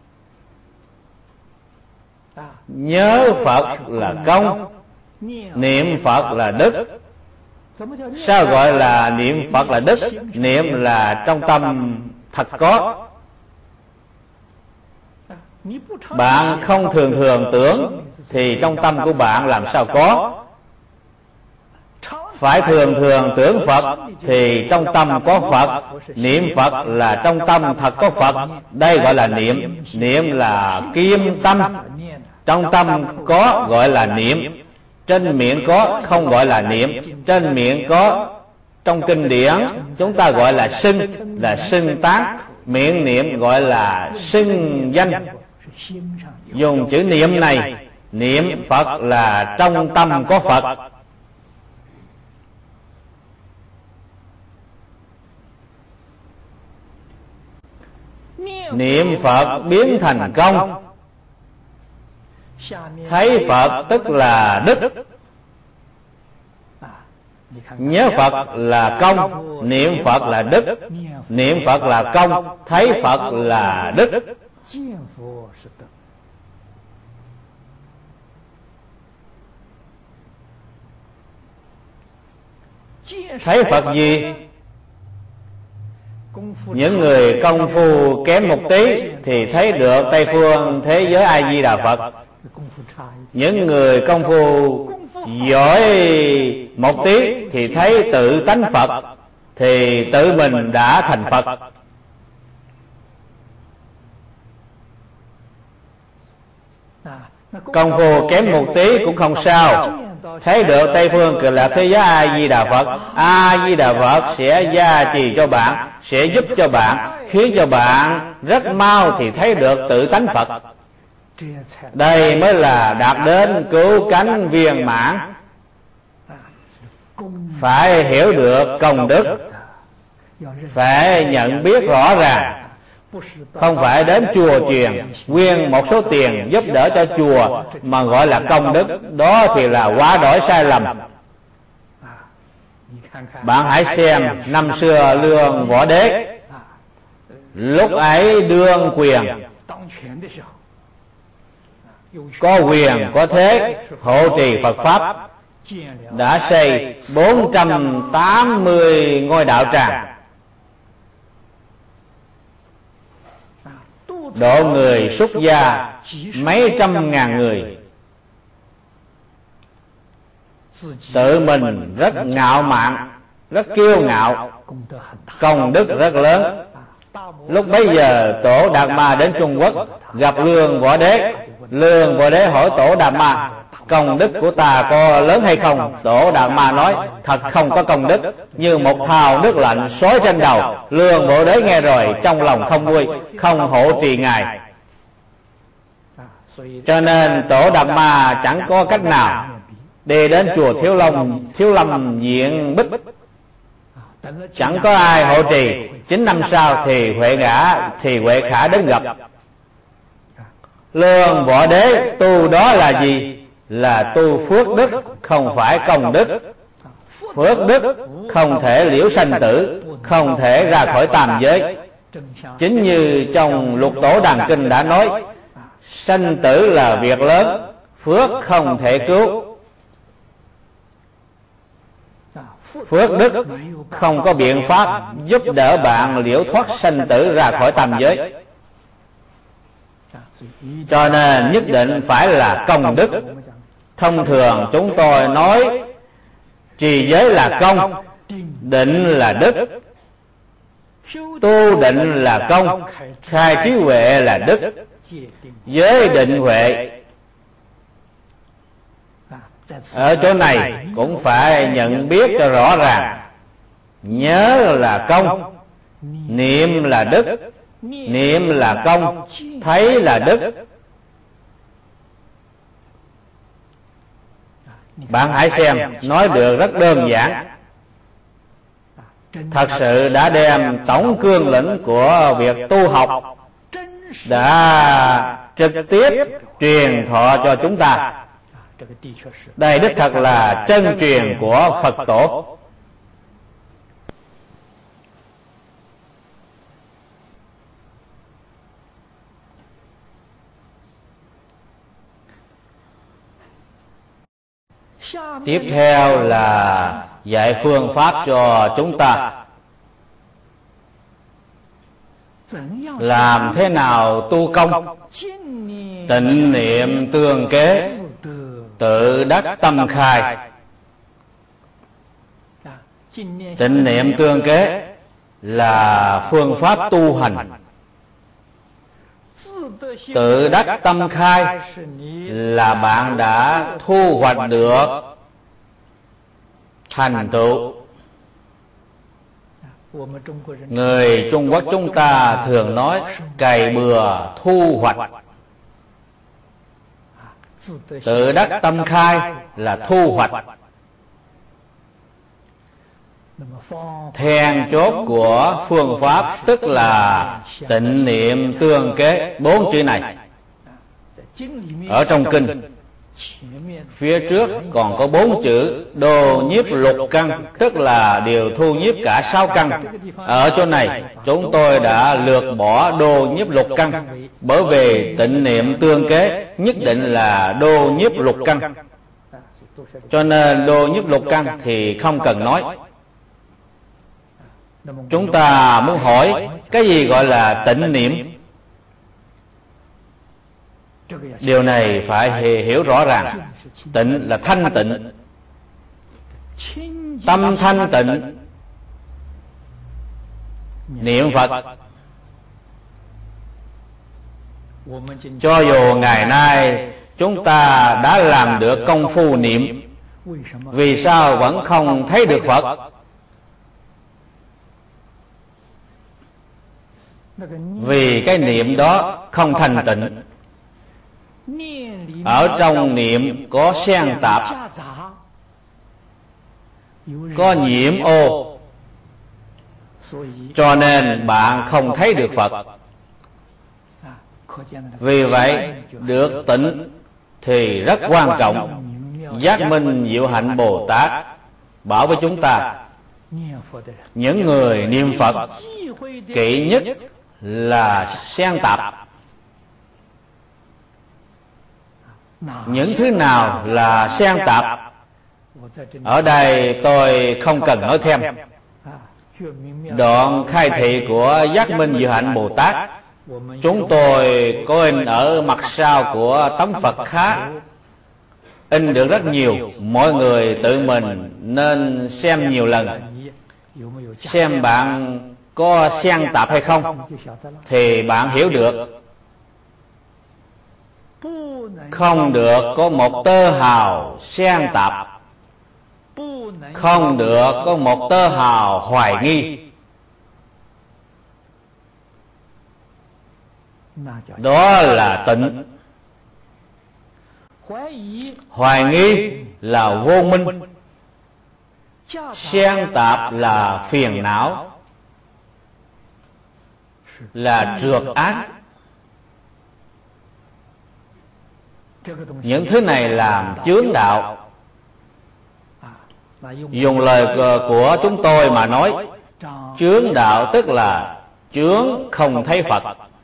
A: nhớ Phật là công, niệm Phật là đức. Sao gọi là niệm Phật là đức? Niệm là trong tâm thật có. Bạn không thường thường tưởng thì trong tâm của bạn làm sao có. Phải thường thường tưởng Phật thì trong tâm có Phật. Niệm Phật là trong tâm thật có Phật. Đây gọi là niệm. Niệm là kim tâm. Trong tâm có gọi là niệm. Trên miệng có không gọi là niệm. Trên miệng có, trong kinh điển chúng ta gọi là xưng, là xưng tán. Miệng niệm gọi là xưng danh. Dùng chữ niệm này, niệm Phật là trong tâm có Phật. Niệm Phật biến thành công. Thấy Phật tức là đức. Nhớ Phật là công, niệm Phật là đức. Niệm Phật là công, thấy Phật là đức. Thấy Phật gì? Những người công phu kém một tí thì thấy được Tây phương thế giới A Di Đà Phật. Những người công phu giỏi một tí thì thấy tự tánh Phật, thì tự mình đã thành Phật. Công phu kém một tí cũng không sao. Thấy được Tây phương Cực Lạc thế giới A Di Đà Phật, A Di Đà Phật sẽ gia trì cho bạn, sẽ giúp cho bạn, khiến cho bạn rất mau thì thấy được tự tánh Phật. Đây mới là đạt đến cứu cánh viên mãn. Phải hiểu được công đức, phải nhận biết rõ ràng. Không phải đến chùa truyền quyên một số tiền giúp đỡ cho chùa mà gọi là công đức. Đó thì là quá đổi sai lầm. Bạn hãy xem năm xưa Lương Võ Đế, lúc ấy đương quyền, có quyền có thế hộ trì Phật Pháp, đã xây bốn trăm tám mươi ngôi đạo tràng, độ người xuất gia mấy trăm ngàn người. Tự mình rất ngạo mạn, rất kiêu ngạo, công đức rất lớn. Lúc bấy giờ Tổ Đạt Ma đến Trung Quốc gặp Lương Võ Đế. Lương Võ Đế hỏi Tổ Đạt Ma, công đức của ta có lớn hay không? Tổ Đạt Ma nói, thật không có công đức, như một thao nước lạnh xối trên đầu. Lương Võ Đế nghe rồi trong lòng không vui, không hộ trì ngài. Cho nên Tổ Đạt Ma chẳng có cách nào đi đến chùa Thiếu Long, Thiếu Lâm Diện Bích, chẳng có ai hộ trì. Chín năm sau thì Huệ Ngã thì Huệ Khả đến gặp. Lương Võ Đế tu đó là gì? Là tu phước đức, không phải công đức. Phước đức không thể liễu sanh tử, không thể ra khỏi tam giới. Chính như trong Lục Tổ Đàn Kinh đã nói, sanh tử là việc lớn, phước không thể cứu. Phước đức không có biện pháp giúp đỡ bạn liễu thoát sanh tử ra khỏi tam giới. Cho nên nhất định phải là công đức. Thông thường chúng tôi nói trì giới là công, định là đức, tu định là công, khai trí huệ là đức. Giới định huệ ở chỗ này cũng phải nhận biết cho rõ ràng. Nhớ là công, niệm là đức, niệm là công, thấy là đức. Bạn hãy xem, nói được rất đơn giản, thật sự đã đem tổng cương lĩnh của việc tu học đã trực tiếp truyền thọ cho chúng ta. Đây đích thật là chân truyền của Phật tổ. Tiếp theo là dạy phương pháp cho chúng ta làm thế nào tu công tịnh niệm tương kế, tự đắc tâm khai. Tịnh niệm tương kế là phương pháp tu hành. Tự đắc tâm khai là bạn đã thu hoạch được thành tựu. Người Trung Quốc chúng ta thường nói cày bừa thu hoạch. Tự đắc tâm khai là thu hoạch. Then chốt của phương pháp tức là tịnh niệm tương kế. Bốn chữ này ở trong kinh phía trước còn có bốn chữ đồ nhiếp lục căn, tức là điều thu nhiếp cả sáu căn. Ở chỗ này chúng tôi đã lược bỏ đồ nhiếp lục căn, bởi vì tịnh niệm tương kế nhất định là đồ nhiếp lục căn, cho nên đồ nhiếp lục căn thì không cần nói. Chúng ta muốn hỏi cái gì gọi là tịnh niệm, điều này phải hiểu rõ ràng. Tịnh là thanh tịnh, tâm thanh tịnh, niệm Phật. Cho dù ngày nay chúng ta đã làm được công phu niệm, vì sao vẫn không thấy được Phật? Vì cái niệm đó không thanh tịnh. Ở trong niệm có xen tạp, có nhiễm ô, cho nên bạn không thấy được Phật. Vì vậy được tịnh thì rất quan trọng. Giác Minh Diệu Hạnh Bồ Tát bảo với chúng ta, những người niệm Phật kỵ nhất là xen tạp. Những thứ nào là xen tạp? Ở đây tôi không cần nói thêm. Đoạn khai thị của Giác Minh Diệu Hạnh Bồ Tát chúng tôi có in ở mặt sau của tấm Phật khá, in được rất nhiều. Mọi người tự mình nên xem nhiều lần, xem bạn có xen tạp hay không, thì bạn hiểu được. Không được có một tơ hào xen tạp, không được có một tơ hào hoài nghi. Đó là tịnh. Hoài nghi là vô minh, xen tạp là phiền não, là trượt ác. Những thứ này làm chướng đạo. Dùng lời của chúng tôi mà nói, chướng đạo tức là chướng không thấy Phật.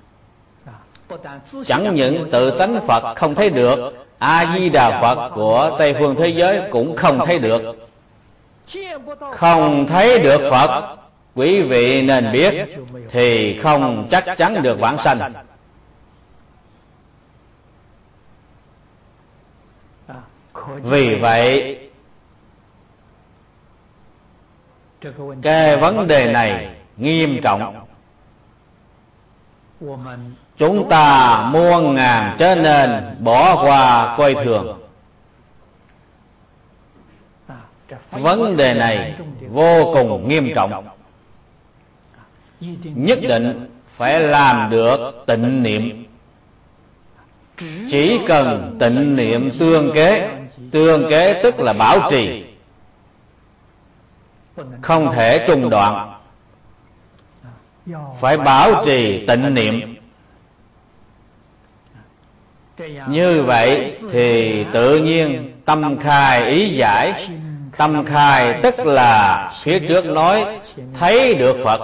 A: Chẳng những tự tánh Phật không thấy được, A-di-đà Phật của Tây phương thế giới cũng không thấy được. Không thấy được Phật, quý vị nên biết, thì không chắc chắn được vãng sanh. Vì vậy cái vấn đề này nghiêm trọng. Chúng ta muôn ngàn trở nên bỏ qua coi thường. Vấn đề này vô cùng nghiêm trọng. Nhất định phải làm được tịnh niệm. Chỉ cần tịnh niệm tương kế, tương kế tức là bảo trì, không thể trung đoạn. Phải bảo trì tịnh niệm. Như vậy thì tự nhiên tâm khai ý giải. Tâm khai tức là phía trước nói thấy được Phật.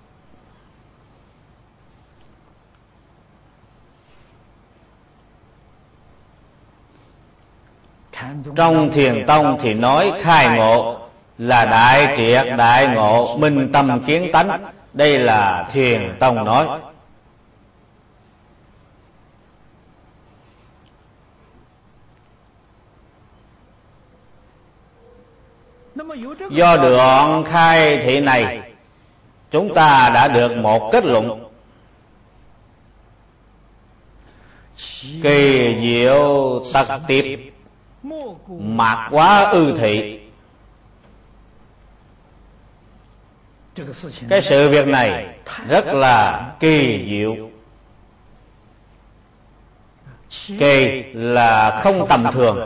A: Trong Thiền Tông thì nói khai ngộ là đại triệt đại ngộ, minh tâm kiến tánh. Đây là Thiền Tông nói. Do đoạn khai thị này, chúng ta đã được một kết luận kỳ diệu tật tiệp mạt quá ư thị. Cái sự việc này rất là kỳ diệu. Kỳ là không tầm thường,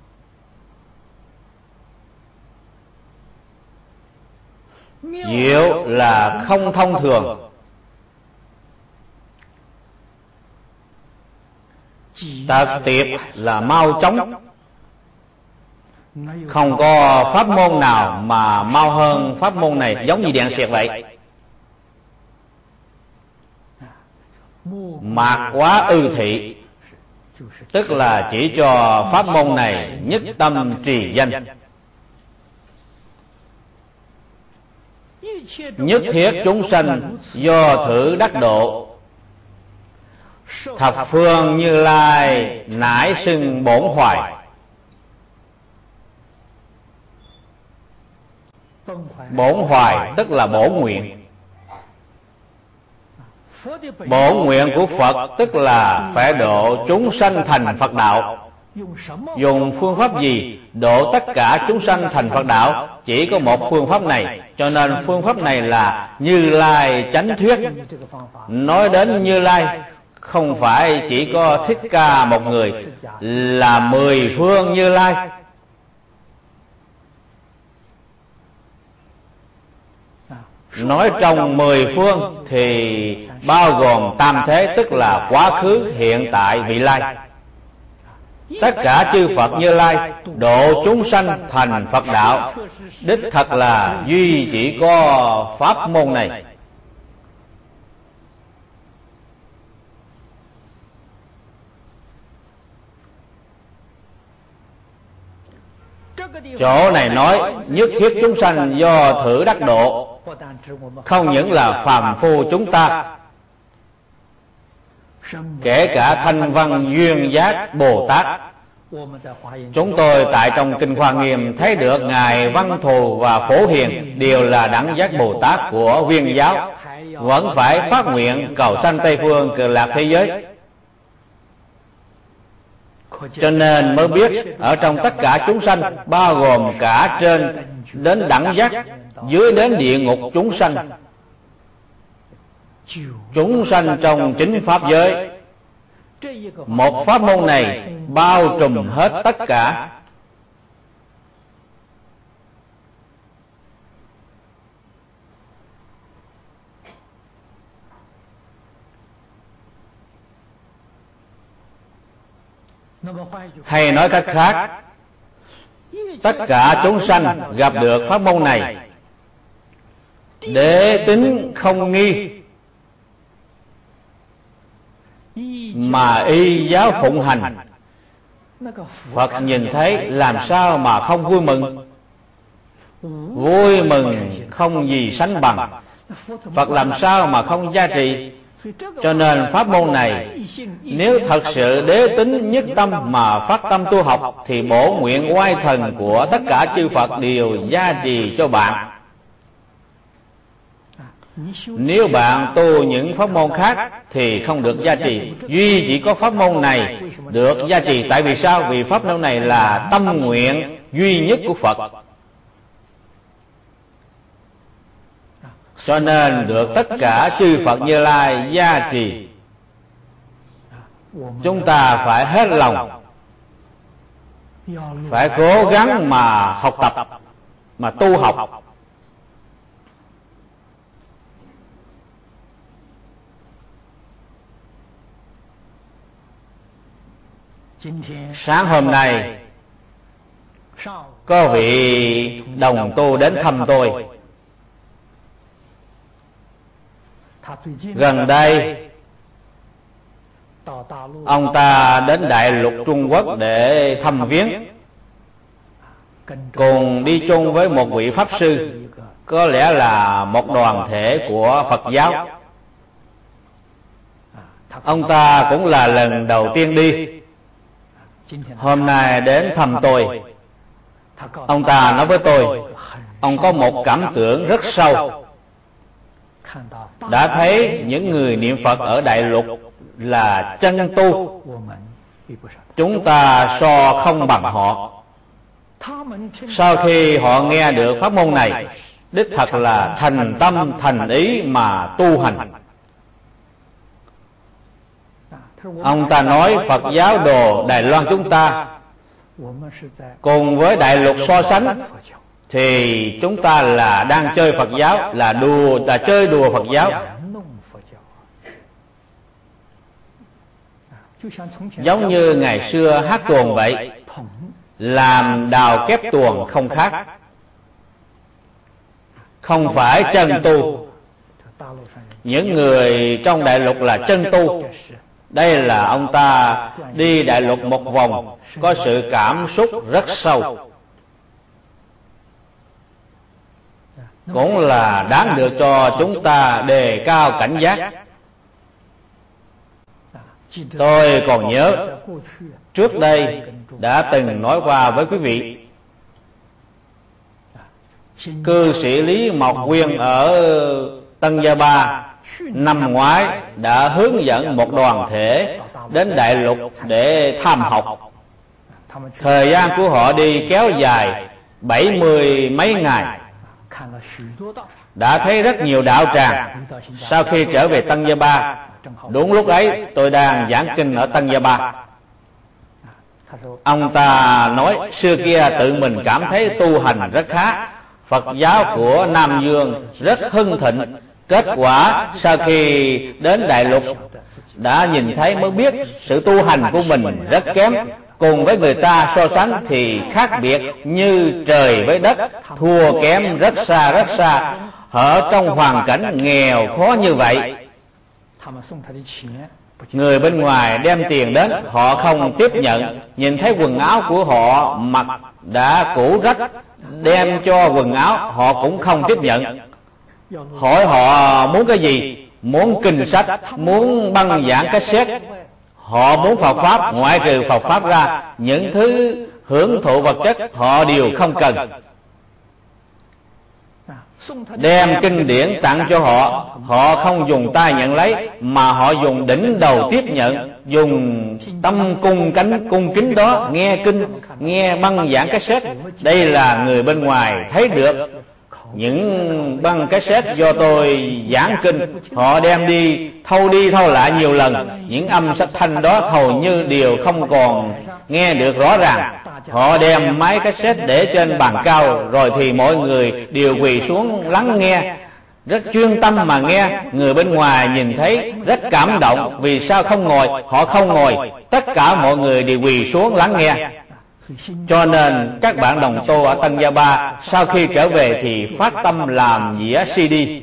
A: diệu là không thông thường, tật tiệp là mau chóng. Không có pháp môn nào mà mau hơn pháp môn này, giống như điện xẹt vậy. Mạt quá ư thị tức là chỉ cho pháp môn này nhất tâm trì danh. Nhất thiết chúng sanh do thử đắc độ, thập phương Như Lai nãi xưng bổn hoài. Bổn hoài tức là bổn nguyện. Bổn nguyện của Phật tức là phải độ chúng sanh thành Phật đạo. Dùng phương pháp gì độ tất cả chúng sanh thành Phật đạo? Chỉ có một phương pháp này, cho nên phương pháp này là Như Lai chánh thuyết. Nói đến Như Lai không phải chỉ có Thích Ca một người, là mười phương Như Lai. Nói trong mười phương thì bao gồm tam thế, tức là quá khứ, hiện tại, vị lai. Tất cả chư Phật Như Lai độ chúng sanh thành Phật đạo, đích thật là duy chỉ có pháp môn này. Chỗ này nói nhất thiết chúng sanh do thử đắc độ, không những là phàm phu chúng ta, kể cả thanh văn duyên giác Bồ Tát. Chúng tôi tại trong Kinh Hoa Nghiêm thấy được Ngài Văn Thù và Phổ Hiền đều là đẳng giác Bồ Tát của Viên giáo, vẫn phải phát nguyện cầu sanh Tây Phương Cực Lạc thế giới. Cho nên mới biết ở trong tất cả chúng sanh, bao gồm cả trên đến đẳng giác, dưới đến địa ngục chúng sanh, chúng sanh trong chính pháp giới, một pháp môn này bao trùm hết tất cả. Hay nói cách khác, tất cả chúng sanh gặp được pháp môn này, đế tính không nghi mà y giáo phụng hành, Phật nhìn thấy làm sao mà không vui mừng? Vui mừng không gì sánh bằng. Phật làm sao mà không gia trì? Cho nên pháp môn này, nếu thật sự đế tính nhất tâm mà phát tâm tu học, thì bổ nguyện oai thần của tất cả chư Phật đều gia trì cho bạn. Nếu bạn tu những pháp môn khác thì không được gia trì, duy chỉ có pháp môn này được gia trì. Tại vì sao? Vì pháp môn này là tâm nguyện duy nhất của Phật, cho nên được tất cả chư Phật Như Lai gia trì. Chúng ta phải hết lòng, phải cố gắng mà học tập, mà tu học. Sáng hôm nay có vị đồng tu đến thăm tôi. Gần đây ông ta đến Đại Lục Trung Quốc để thăm viếng, cùng đi chung với một vị pháp sư, có lẽ là một đoàn thể của Phật giáo. Ông ta cũng là lần đầu tiên đi, hôm nay đến thăm tôi. Ông ta nói với tôi, ông có một cảm tưởng rất sâu, đã thấy những người niệm Phật ở Đại Lục là chân tu, chúng ta so không bằng họ. Sau khi họ nghe được pháp môn này, đích thật là thành tâm thành ý mà tu hành. Ông ta nói Phật giáo đồ Đài Loan chúng ta cùng với Đại Lục so sánh thì chúng ta là đang chơi Phật giáo, là đùa, là chơi đùa Phật giáo. Giống như ngày xưa hát tuồng vậy, làm đào kép tuồng không khác, không phải chân tu. Những người trong Đại Lục là chân tu. Đây là ông ta đi Đại Lục một vòng, có sự cảm xúc rất sâu, cũng là đáng được cho chúng ta đề cao cảnh giác. Tôi còn nhớ trước đây đã từng nói qua với quý vị, cư sĩ Lý Mộc Quyên ở Tân Gia Ba năm ngoái đã hướng dẫn một đoàn thể đến Đại Lục để tham học. Thời gian của họ đi kéo dài bảy mươi mấy ngày, đã thấy rất nhiều đạo tràng. Sau khi trở về Tân Gia Ba, đúng lúc ấy tôi đang giảng kinh ở Tân Gia Ba. Ông ta nói xưa kia tự mình cảm thấy tu hành rất khá, Phật giáo của Nam Dương rất hưng thịnh. Kết quả sau khi đến Đại Lục đã nhìn thấy mới biết sự tu hành của mình rất kém, cùng với người ta so sánh thì khác biệt như trời với đất, thua kém rất xa rất xa. Ở trong hoàn cảnh nghèo khó như vậy, người bên ngoài đem tiền đến, họ không tiếp nhận. Nhìn thấy quần áo của họ mặc đã cũ rách, đem cho quần áo họ cũng không tiếp nhận. Hỏi họ muốn cái gì, muốn kinh sách, muốn băng giảng cassette, họ muốn Phật Pháp, ngoại trừ Phật Pháp ra, những thứ hưởng thụ vật chất họ đều không cần. Đem kinh điển tặng cho họ, họ không dùng tay nhận lấy, mà họ dùng đỉnh đầu tiếp nhận, dùng tâm cung cánh cung kính đó nghe kinh, nghe băng giảng cassette. Đây là người bên ngoài thấy được. Những băng cassette do tôi giảng kinh, họ đem đi thâu đi thâu lại nhiều lần, những âm thanh đó hầu như đều không còn nghe được rõ ràng. Họ đem máy cassette để trên bàn cao, rồi thì mọi người đều quỳ xuống lắng nghe, rất chuyên tâm mà nghe. Người bên ngoài nhìn thấy rất cảm động. Vì sao không ngồi? Họ không ngồi, tất cả mọi người đều quỳ xuống lắng nghe. Cho nên các bạn đồng tu ở Tân Gia Ba sau khi trở về thì phát tâm làm dĩa xê đê.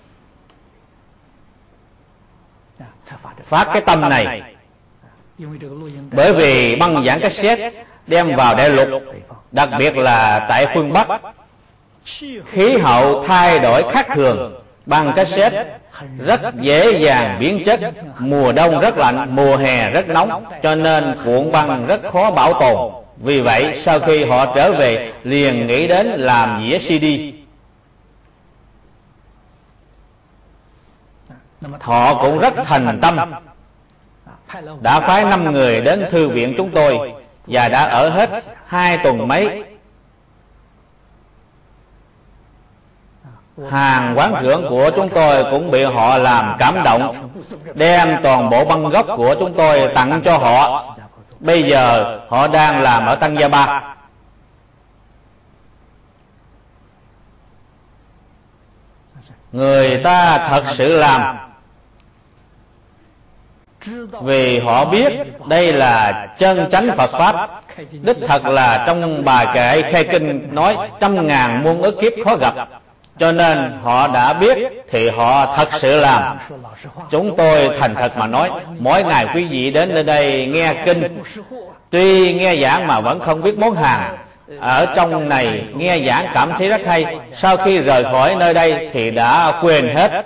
A: Phát cái tâm này, bởi vì băng giảng cassette đem vào Đại Lục, đặc biệt là tại phương Bắc, khí hậu thay đổi khác thường. Băng cassette rất dễ dàng biến chất, mùa đông rất lạnh, mùa hè rất nóng, cho nên cuộn băng rất khó bảo tồn. Vì vậy sau khi họ trở về liền nghĩ đến làm dĩa xê đê. Họ cũng rất thành tâm, đã phái năm người đến thư viện chúng tôi và đã ở hết hai tuần mấy. Hàng quán trưởng của chúng tôi cũng bị họ làm cảm động, đem toàn bộ băng gốc của chúng tôi tặng cho họ. Bây giờ họ đang làm ở Tân Gia Ba. Người ta thật sự làm. vì họ biết đây là chân chánh Phật Pháp. Đích thật là trong bài kệ khai kinh nói trăm ngàn muôn ức kiếp khó gặp, cho nên họ đã biết thì họ thật sự làm. Chúng tôi thành thật mà nói, mỗi ngày quý vị đến nơi đây nghe kinh, tuy nghe giảng mà vẫn không biết món hàng. Ở trong này nghe giảng cảm thấy rất hay, sau khi rời khỏi nơi đây thì đã quên hết.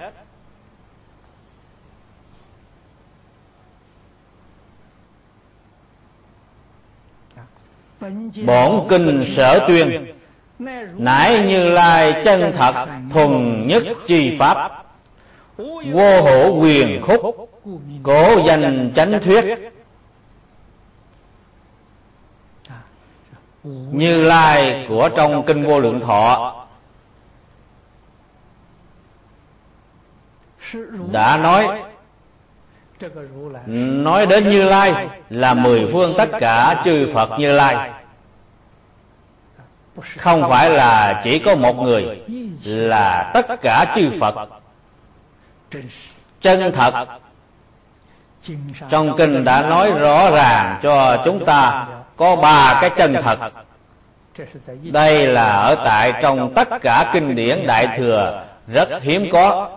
A: Bổn kinh sở tuyên, nãi Như Lai chân thật thuần nhất chi pháp, vô hữu quyền khúc, cổ danh chánh thuyết. Như Lai của trong kinh Vô Lượng Thọ đã nói, nói đến Như Lai là mười phương tất cả chư Phật Như Lai, không phải là chỉ có một người, là tất cả chư Phật. Chân thật, trong kinh đã nói rõ ràng cho chúng ta có ba cái chân thật. Đây là ở tại trong tất cả kinh điển Đại Thừa rất hiếm có.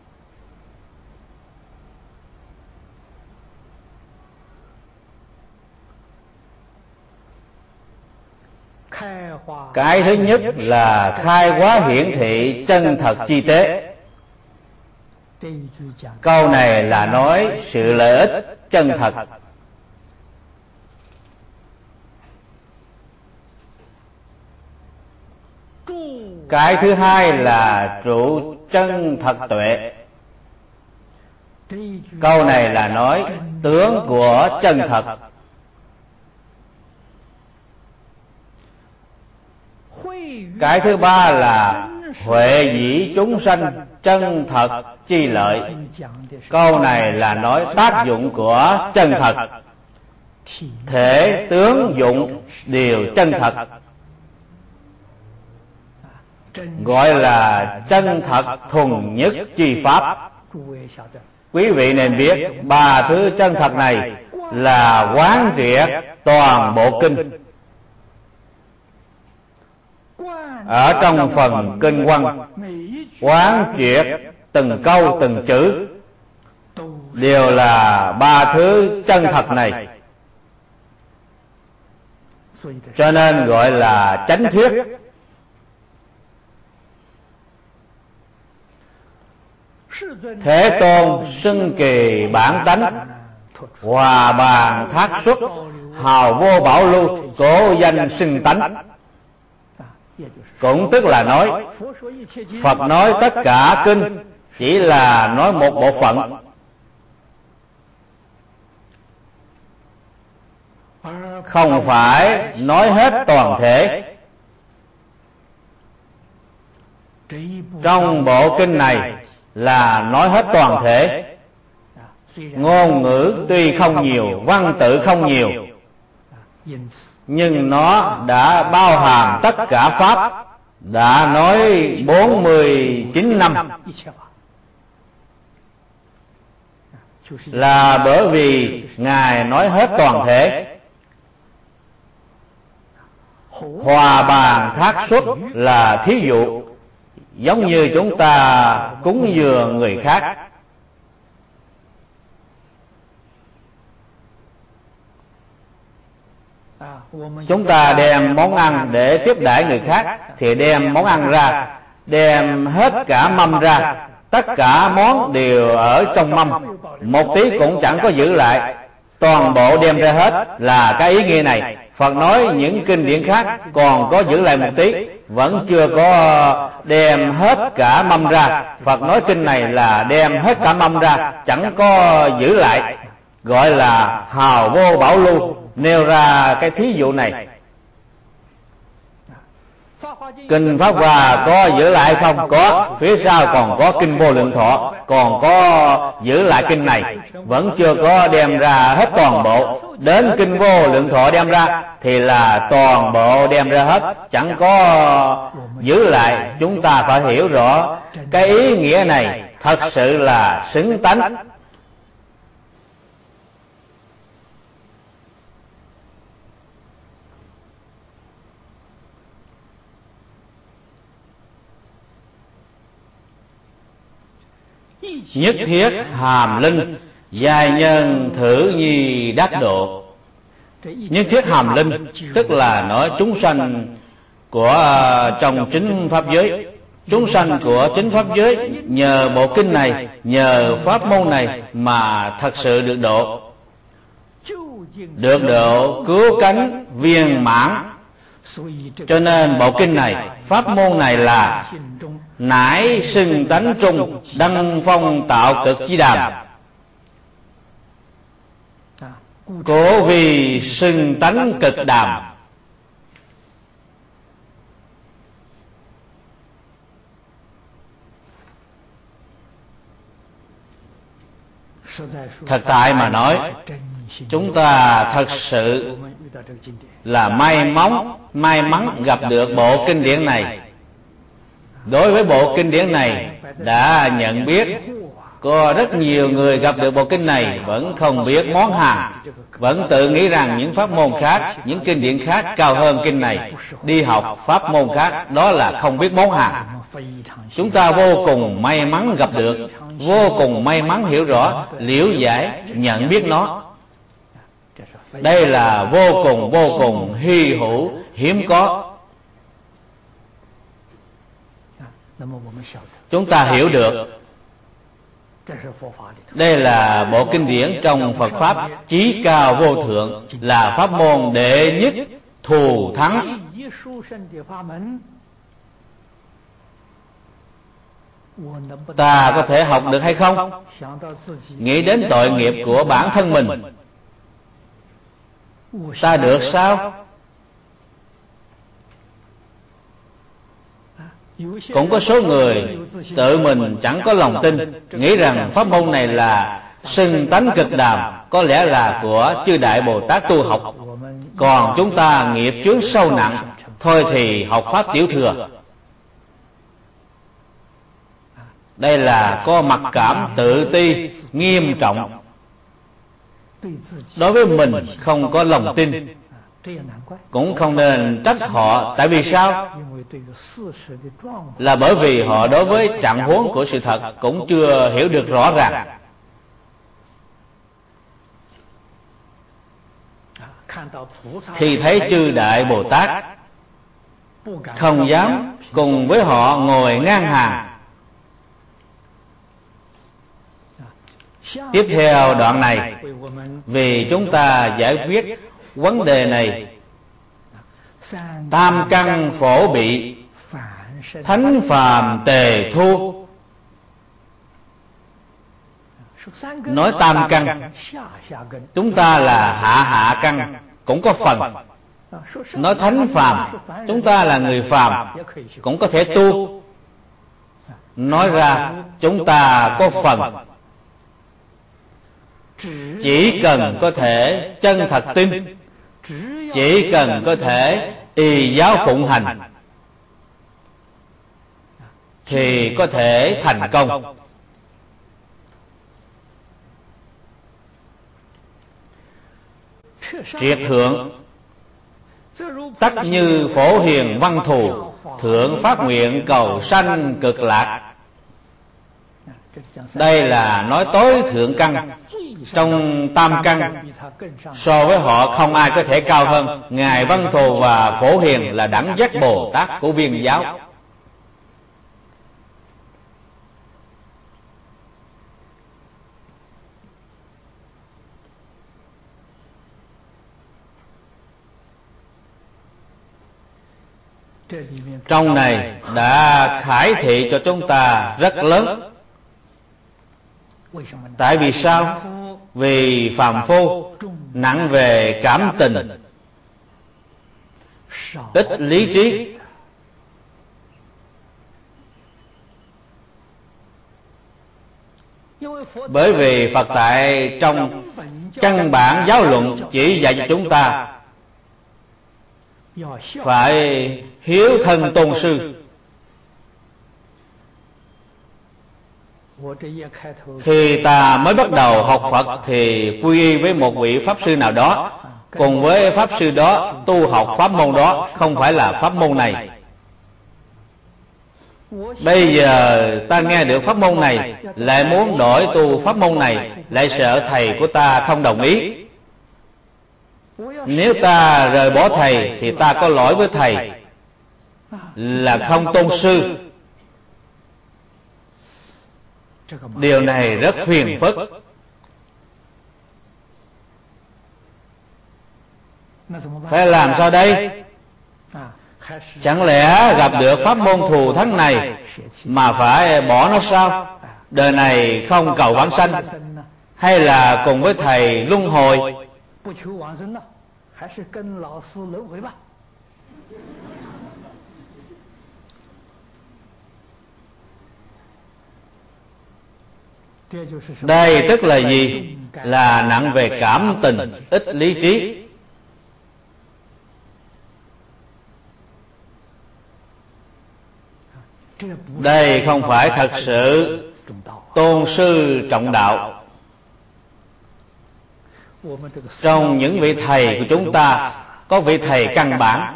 A: Cái thứ nhất là khai hóa hiển thị chân thật chi tế. Câu này là nói sự lợi ích chân thật. Cái thứ hai là trụ chân thật tuệ. Câu này là nói tướng của chân thật. Cái thứ ba là huệ dĩ chúng sanh chân thật chi lợi. Câu này là nói tác dụng của chân thật, thể tướng dụng đều chân thật, gọi là chân thật thuần nhất chi pháp. Quý vị nên biết ba thứ chân thật này là quán triệt toàn bộ kinh. Ở trong phần kinh Văn, quán triệt từng câu từng chữ đều là ba thứ chân thật này, cho nên gọi là chánh thuyết. Thế Tôn xưng kỳ bản tánh, hòa bàn thác xuất, hào vô bảo lưu, cổ danh xưng tánh. Cũng tức là nói Phật nói tất cả kinh chỉ là nói một bộ phận, không phải nói hết toàn thể. Trong bộ kinh này là nói hết toàn thể. Ngôn ngữ tuy không nhiều, văn tự không nhiều, nhưng nó đã bao hàm tất cả pháp, đã nói bốn mươi chín năm. Là bởi vì Ngài nói hết toàn thể. Hòa bàn thác xuất là thí dụ, giống như chúng ta cúng dường người khác. Chúng ta đem món ăn để tiếp đãi người khác thì đem món ăn ra, đem hết cả mâm ra, tất cả món đều ở trong mâm, một tí cũng chẳng có giữ lại, toàn bộ đem ra hết, là cái ý nghĩa này. Phật nói những kinh điển khác còn có giữ lại một tí, vẫn chưa có đem hết cả mâm ra. Phật nói kinh này là đem hết cả mâm ra, chẳng có giữ lại, gọi là hào vô bảo lưu, nêu ra cái thí dụ này. Kinh Pháp Hoa có giữ lại không? Có. Phía sau còn có kinh Vô Lượng Thọ, còn có giữ lại kinh này, vẫn chưa có đem ra hết toàn bộ. Đến kinh Vô Lượng Thọ đem ra thì là toàn bộ đem ra hết, chẳng có giữ lại. Chúng ta phải hiểu rõ cái ý nghĩa này thật sự là xứng tánh. nhất thiết hàm linh, giai nhân thử nhi đắc độ. Nhất thiết hàm linh tức là nói chúng sanh của trong chính pháp giới. Chúng sanh của chính pháp giới nhờ bộ kinh này, nhờ pháp môn này mà thật sự được độ. Được độ cứu cánh viên mãn. Cho nên bộ kinh này, pháp môn này là nải xưng tánh trung, đăng phong tạo cực chi đàm. Cố vì xưng tánh cực đàm. Thật tại mà nói, chúng ta thật sự là may mắn may mắn gặp được bộ kinh điển này. Đối với bộ kinh điển này đã nhận biết, có rất nhiều người gặp được bộ kinh này vẫn không biết món hàng, vẫn tự nghĩ rằng những pháp môn khác, những kinh điển khác cao hơn kinh này, đi học pháp môn khác, đó là không biết món hàng. Chúng ta vô cùng may mắn gặp được, vô cùng may mắn hiểu rõ, liễu giải, nhận biết nó. Đây là vô cùng vô cùng hy hữu, hiếm có. Chúng ta hiểu được đây là bộ kinh điển trong Phật Pháp chí cao vô thượng, là pháp môn đệ nhất thù thắng. Ta có thể học được hay không? Nghĩ đến tội nghiệp của bản thân mình, ta được sao? Cũng có số người tự mình chẳng có lòng tin, nghĩ rằng pháp môn này là xưng tánh cực đàm, có lẽ là của chư Đại Bồ Tát tu học. Còn chúng ta nghiệp chướng sâu nặng, thôi thì học pháp tiểu thừa. Đây là có mặc cảm tự ti nghiêm trọng, đối với mình không có lòng tin. Cũng không nên trách họ. Tại vì sao? Là bởi vì họ đối với trạng huống của sự thật cũng chưa hiểu được rõ ràng. Khi thấy chư Đại Bồ Tát, không dám cùng với họ ngồi ngang hàng. Tiếp theo đoạn này, vì chúng ta giải quyết vấn đề này, tam căn phổ bị, thánh phàm tề thu. Nói tam căn, chúng ta là hạ hạ căn, cũng có phần. Nói thánh phàm, chúng ta là người phàm, cũng có thể tu. Nói ra chúng ta có phần, chỉ cần có thể chân thật tin, chỉ cần có thể y giáo phụng hành, thì có thể thành công. Triệt thượng tất như phổ hiền văn thù, thượng phát nguyện cầu sanh cực lạc. Đây là nói tối thượng căn. Trong tam căn, so với họ không ai có thể cao hơn. Ngài Văn Thù và Phổ Hiền là đẳng giác Bồ Tát của Viên giáo. Trong này đã khải thị cho chúng ta rất lớn. Tại vì sao? Vì phàm phu nặng về cảm tình, ít lý trí. Bởi vì Phật tại trong căn bản giáo luận chỉ dạy cho chúng ta phải hiếu thân tôn sư. Khi ta mới bắt đầu học Phật thì quy y với một vị Pháp sư nào đó, cùng với Pháp sư đó tu học pháp môn đó, không phải là pháp môn này. Bây giờ ta nghe được pháp môn này, lại muốn đổi tu pháp môn này, lại sợ thầy của ta không đồng ý. Nếu ta rời bỏ thầy thì ta có lỗi với thầy, là không tôn sư. Điều này rất phiền phức. Phải làm sao đây? Chẳng lẽ gặp được pháp môn thù thắng này mà phải bỏ nó sao? Đời này không cầu vãng sanh, hay là cùng với thầy luân hồi? Đây tức là gì? Là nặng về cảm tình, ít lý trí. Đây không phải thật sự tôn sư trọng đạo. Trong những vị thầy của chúng ta có vị thầy căn bản.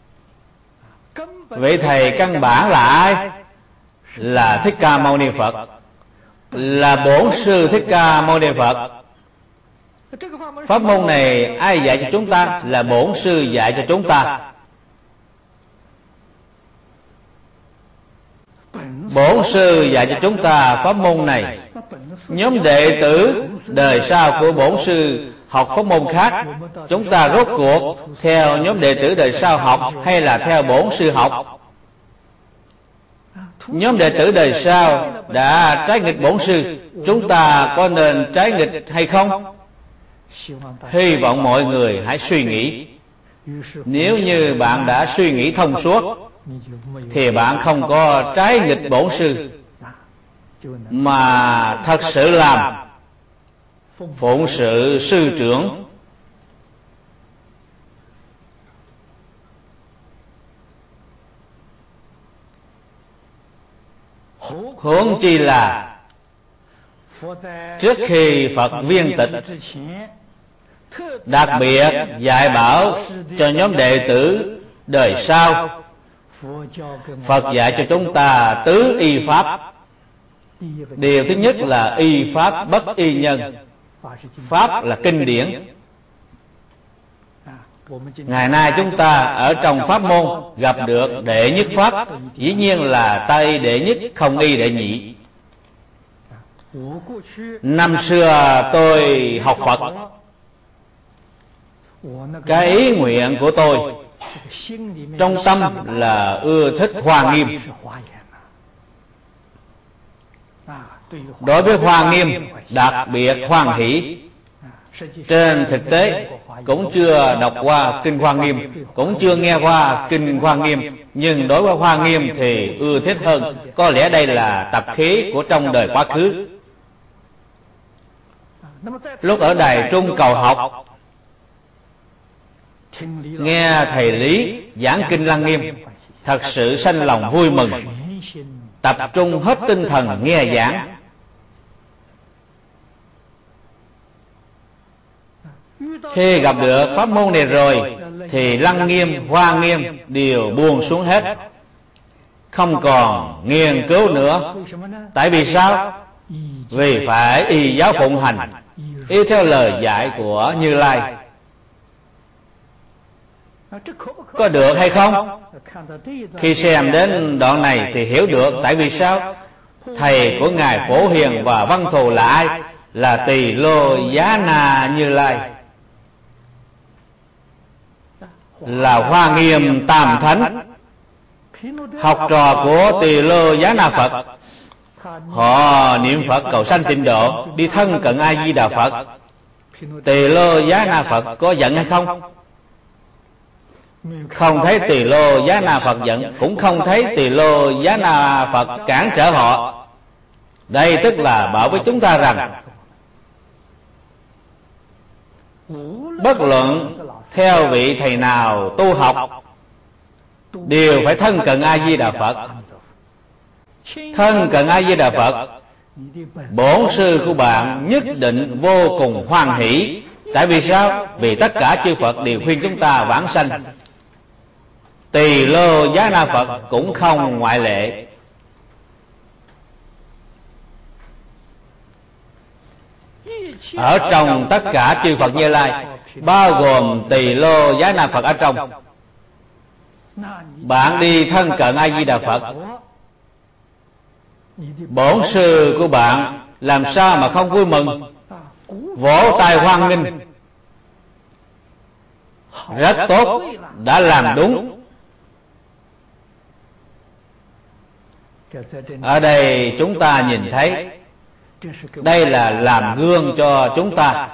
A: Vị thầy căn bản là ai? Là Thích Ca Mâu Ni Phật, là Bổn Sư Thích Ca Mâu Ni Phật. Pháp môn này ai dạy cho chúng ta? Là Bổn Sư dạy cho chúng ta. Bổn Sư dạy cho chúng ta pháp môn này. Nhóm đệ tử đời sau của Bổn Sư học pháp môn khác, chúng ta rốt cuộc theo nhóm đệ tử đời sau học hay là theo Bổn Sư học? Nhóm đệ tử đời sau đã trái nghịch Bổn Sư, chúng ta có nên trái nghịch hay không? Hy vọng mọi người hãy suy nghĩ. Nếu như bạn đã suy nghĩ thông suốt thì bạn không có trái nghịch Bổn Sư, mà thật sự làm phụng sự sư trưởng. Huống chi là trước khi Phật viên tịch, đặc biệt dạy bảo cho nhóm đệ tử đời sau. Phật dạy cho chúng ta tứ y pháp. Điều thứ nhất là y pháp bất y nhân. Pháp là kinh điển. Ngày nay chúng ta ở trong pháp môn gặp được đệ nhất pháp, dĩ nhiên là Tây đệ nhất, không y đệ nhị. Năm xưa tôi học Phật, cái ý nguyện của tôi trong tâm là ưa thích Hoa Nghiêm. Đối với Hoa Nghiêm đặc biệt hoan hỷ. Trên thực tế cũng chưa đọc qua kinh Hoa Nghiêm, cũng chưa nghe qua kinh Hoa Nghiêm, nhưng đối với Hoa Nghiêm thì ưa thích hơn. Có lẽ đây là tập khí của trong đời quá khứ. Lúc ở Đài Trung cầu học, nghe thầy Lý giảng kinh Lăng Nghiêm, thật sự sanh lòng vui mừng, tập trung hết tinh thần nghe giảng. Khi gặp được pháp môn này rồi thì Lăng Nghiêm, Hoa Nghiêm đều buông xuống hết, không còn nghiên cứu nữa. Tại vì sao? Vì phải y giáo phụng hành, y theo lời dạy của Như Lai. Có được hay không? Khi xem đến đoạn này thì hiểu được tại vì sao. Thầy của Ngài Phổ Hiền và Văn Thù là ai? Là Tỳ Lô Giá Na Như Lai, là Hoa Nghiêm Tam Thánh, học trò của Tỳ Lô Giá Na Phật. Họ niệm Phật cầu sanh tịnh độ, đi thân cận A Di Đà Phật. Tỳ Lô Giá Na Phật có giận hay không? Không thấy Tỳ Lô Giá Na Phật giận, cũng không thấy Tỳ Lô Giá Na Phật cản trở họ. Đây tức là bảo với chúng ta rằng bất luận theo vị thầy nào tu học đều phải thân cận A Di Đà Phật. Thân cận A Di Đà Phật, bổn sư của bạn nhất định vô cùng hoan hỷ. Tại vì sao? Vì tất cả chư Phật đều khuyên chúng ta vãng sanh, Tỳ Lô Giá Na Phật cũng không ngoại lệ. ở trong tất cả chư Phật Như Lai, bao gồm Tỳ Lô Giá Na Phật ở trong. Bạn đi thân cận A Di Đà Phật, bổn sư của bạn làm sao mà không vui mừng, vỗ tay hoan nghênh. Rất tốt, đã làm đúng. Ở đây chúng ta nhìn thấy đây là làm gương cho chúng ta.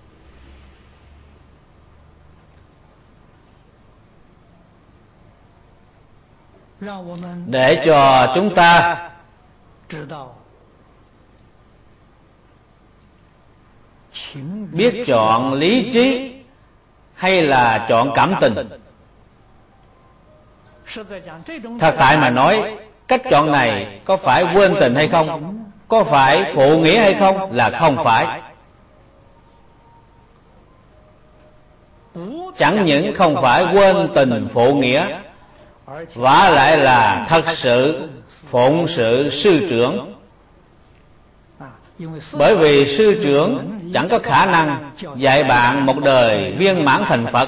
A: Để cho chúng ta biết chọn lý trí hay là chọn cảm tình. Thật tại mà nói, cách chọn này có phải quên tình hay không, có phải phụ nghĩa hay không, là không phải. Chẳng những không phải quên tình phụ nghĩa, vả lại là thật sự phụng sự sư trưởng. Bởi vì sư trưởng chẳng có khả năng dạy bạn một đời viên mãn thành Phật,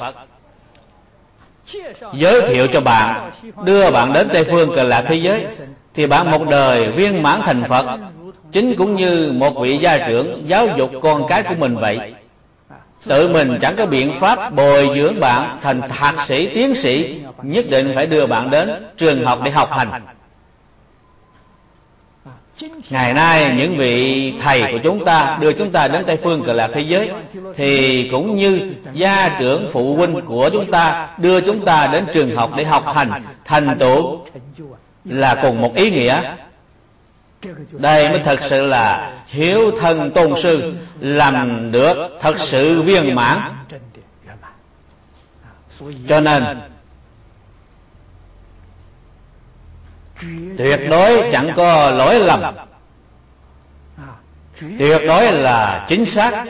A: giới thiệu cho bạn, đưa bạn đến Tây Phương Cực Lạc thế giới, thì bạn một đời viên mãn thành Phật chính cũng như một vị gia trưởng giáo dục con cái của mình vậy. Tự mình chẳng có biện pháp bồi dưỡng bạn thành thạc sĩ, tiến sĩ, nhất định phải đưa bạn đến trường học để học hành. Ngày nay những vị thầy của chúng ta đưa chúng ta đến Tây Phương Cực Lạc thế giới thì cũng như gia trưởng phụ huynh của chúng ta đưa chúng ta đến trường học để học hành, thành tựu là cùng một ý nghĩa. Đây mới thật sự là hiếu thân tôn sư, làm được thật sự viên mãn. Cho nên tuyệt đối chẳng có lỗi lầm, tuyệt đối là chính xác.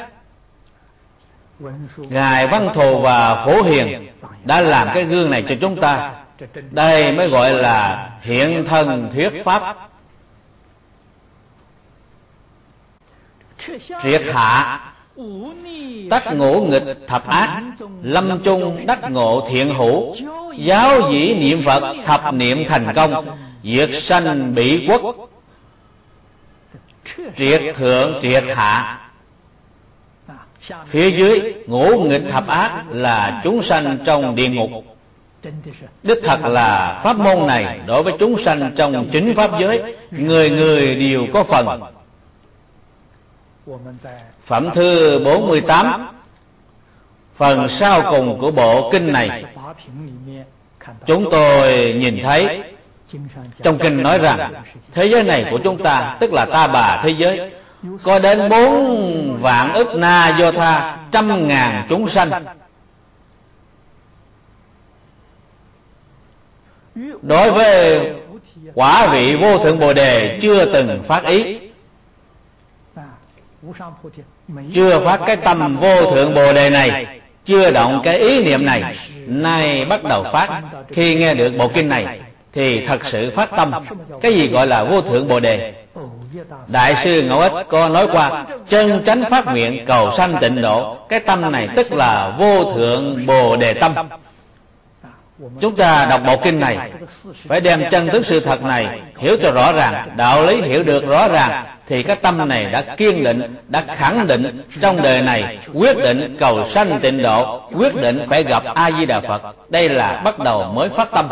A: Ngài Văn Thù và Phổ Hiền đã làm cái gương này cho chúng ta. Đây mới gọi là hiện thân thuyết pháp. Triệt hạ tất ngũ nghịch thập ác, lâm chung đắc ngộ thiện hữu, giáo dĩ niệm Phật thập niệm thành công, diệt sanh bỉ quốc. Triệt thượng triệt hạ. Phía dưới ngũ nghịch thập ác là chúng sanh trong địa ngục. Đích thật là pháp môn này đối với chúng sanh trong chính pháp giới, người người đều có phần. Phẩm thư bốn mươi tám, phần sau cùng của bộ kinh này, chúng tôi nhìn thấy trong kinh nói rằng thế giới này của chúng ta, tức là Ta Bà thế giới, có đến bốn vạn ức na do tha, trăm ngàn chúng sanh. Đối với quả vị vô thượng Bồ Đề chưa từng phát ý, chưa phát cái tâm vô thượng Bồ Đề này, chưa động cái ý niệm này, nay bắt đầu phát. Khi nghe được bộ kinh này thì thật sự phát tâm. Cái gì gọi là vô thượng Bồ Đề? Đại sư Ngẫu Ích có nói qua, chân chánh phát nguyện cầu sanh tịnh độ. Cái tâm này tức là vô thượng Bồ Đề tâm. Chúng ta đọc bộ kinh này phải đem chân tướng sự thật này hiểu cho rõ ràng, đạo lý hiểu được rõ ràng, thì cái tâm này đã kiên định, đã khẳng định trong đời này quyết định cầu sanh tịnh độ, quyết định phải gặp A Di Đà Phật. Đây là bắt đầu mới phát tâm.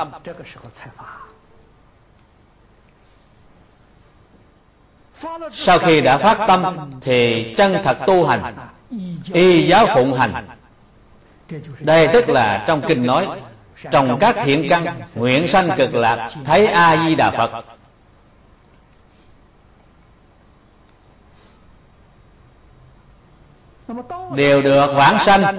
A: Sau khi đã phát tâm thì chân thật tu hành, y giáo phụng hành. Đây tức là trong kinh nói, trồng các thiện căn, nguyện sanh cực lạc, thấy A Di Đà Phật. Đều được vãng sanh.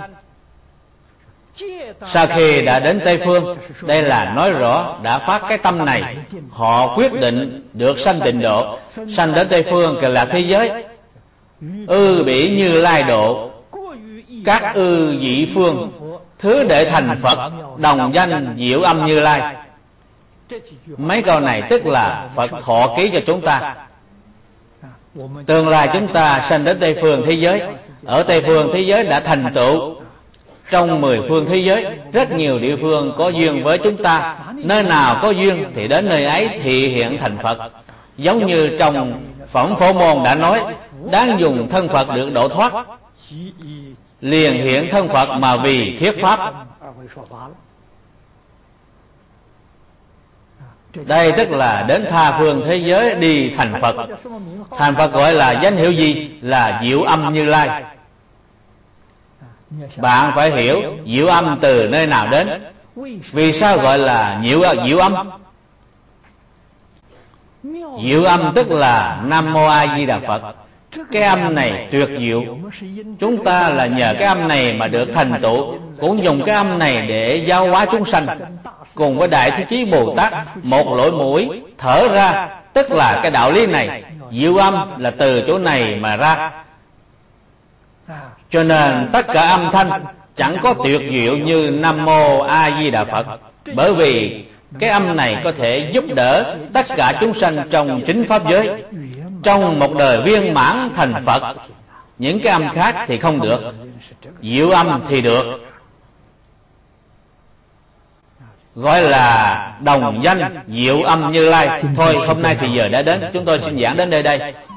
A: Sau khi đã đến Tây Phương, đây là nói rõ đã phát cái tâm này, họ quyết định được sanh tịnh độ, sanh đến Tây Phương Cực Lạc thế giới. Ư bỉ Như Lai độ, các ư dị phương, thứ đệ thành Phật, đồng danh diệu âm Như Lai. Mấy câu này tức là Phật thọ ký cho chúng ta. Tương lai chúng ta sanh đến Tây Phương thế giới, ở Tây phương thế giới đã thành tựu. Trong mười phương thế giới, rất nhiều địa phương có duyên với chúng ta. Nơi nào có duyên thì đến nơi ấy thị hiện thành Phật. Giống như trong Phẩm Phổ Môn đã nói, đáng dùng thân Phật được độ thoát, liền hiện thân Phật mà vì thuyết pháp. Đây tức là đến tha phương thế giới đi thành Phật. Thành Phật gọi là danh hiệu gì? Là Diệu Âm Như Lai. Bạn phải hiểu diệu âm từ nơi nào đến. Vì sao gọi là diệu, diệu âm? Diệu âm tức là Nam Mô A Di Đà Phật. Cái âm này tuyệt diệu. Chúng ta là nhờ cái âm này mà được thành tựu, cũng dùng cái âm này để giáo hóa chúng sanh. Cùng với Đại Thế Chí Bồ Tát, một lỗ mũi thở ra, tức là cái đạo lý này. Diệu âm là từ chỗ này mà ra. Cho nên tất cả âm thanh chẳng có tuyệt diệu như Nam Mô A Di Đà Phật. Bởi vì cái âm này có thể giúp đỡ tất cả chúng sanh trong chính pháp giới, trong một đời viên mãn thành Phật. Những cái âm khác thì không được, diệu âm thì được. Gọi là đồng danh Diệu Âm Như Lai. Thôi hôm nay thì giờ đã đến, chúng tôi xin giảng đến đây đây.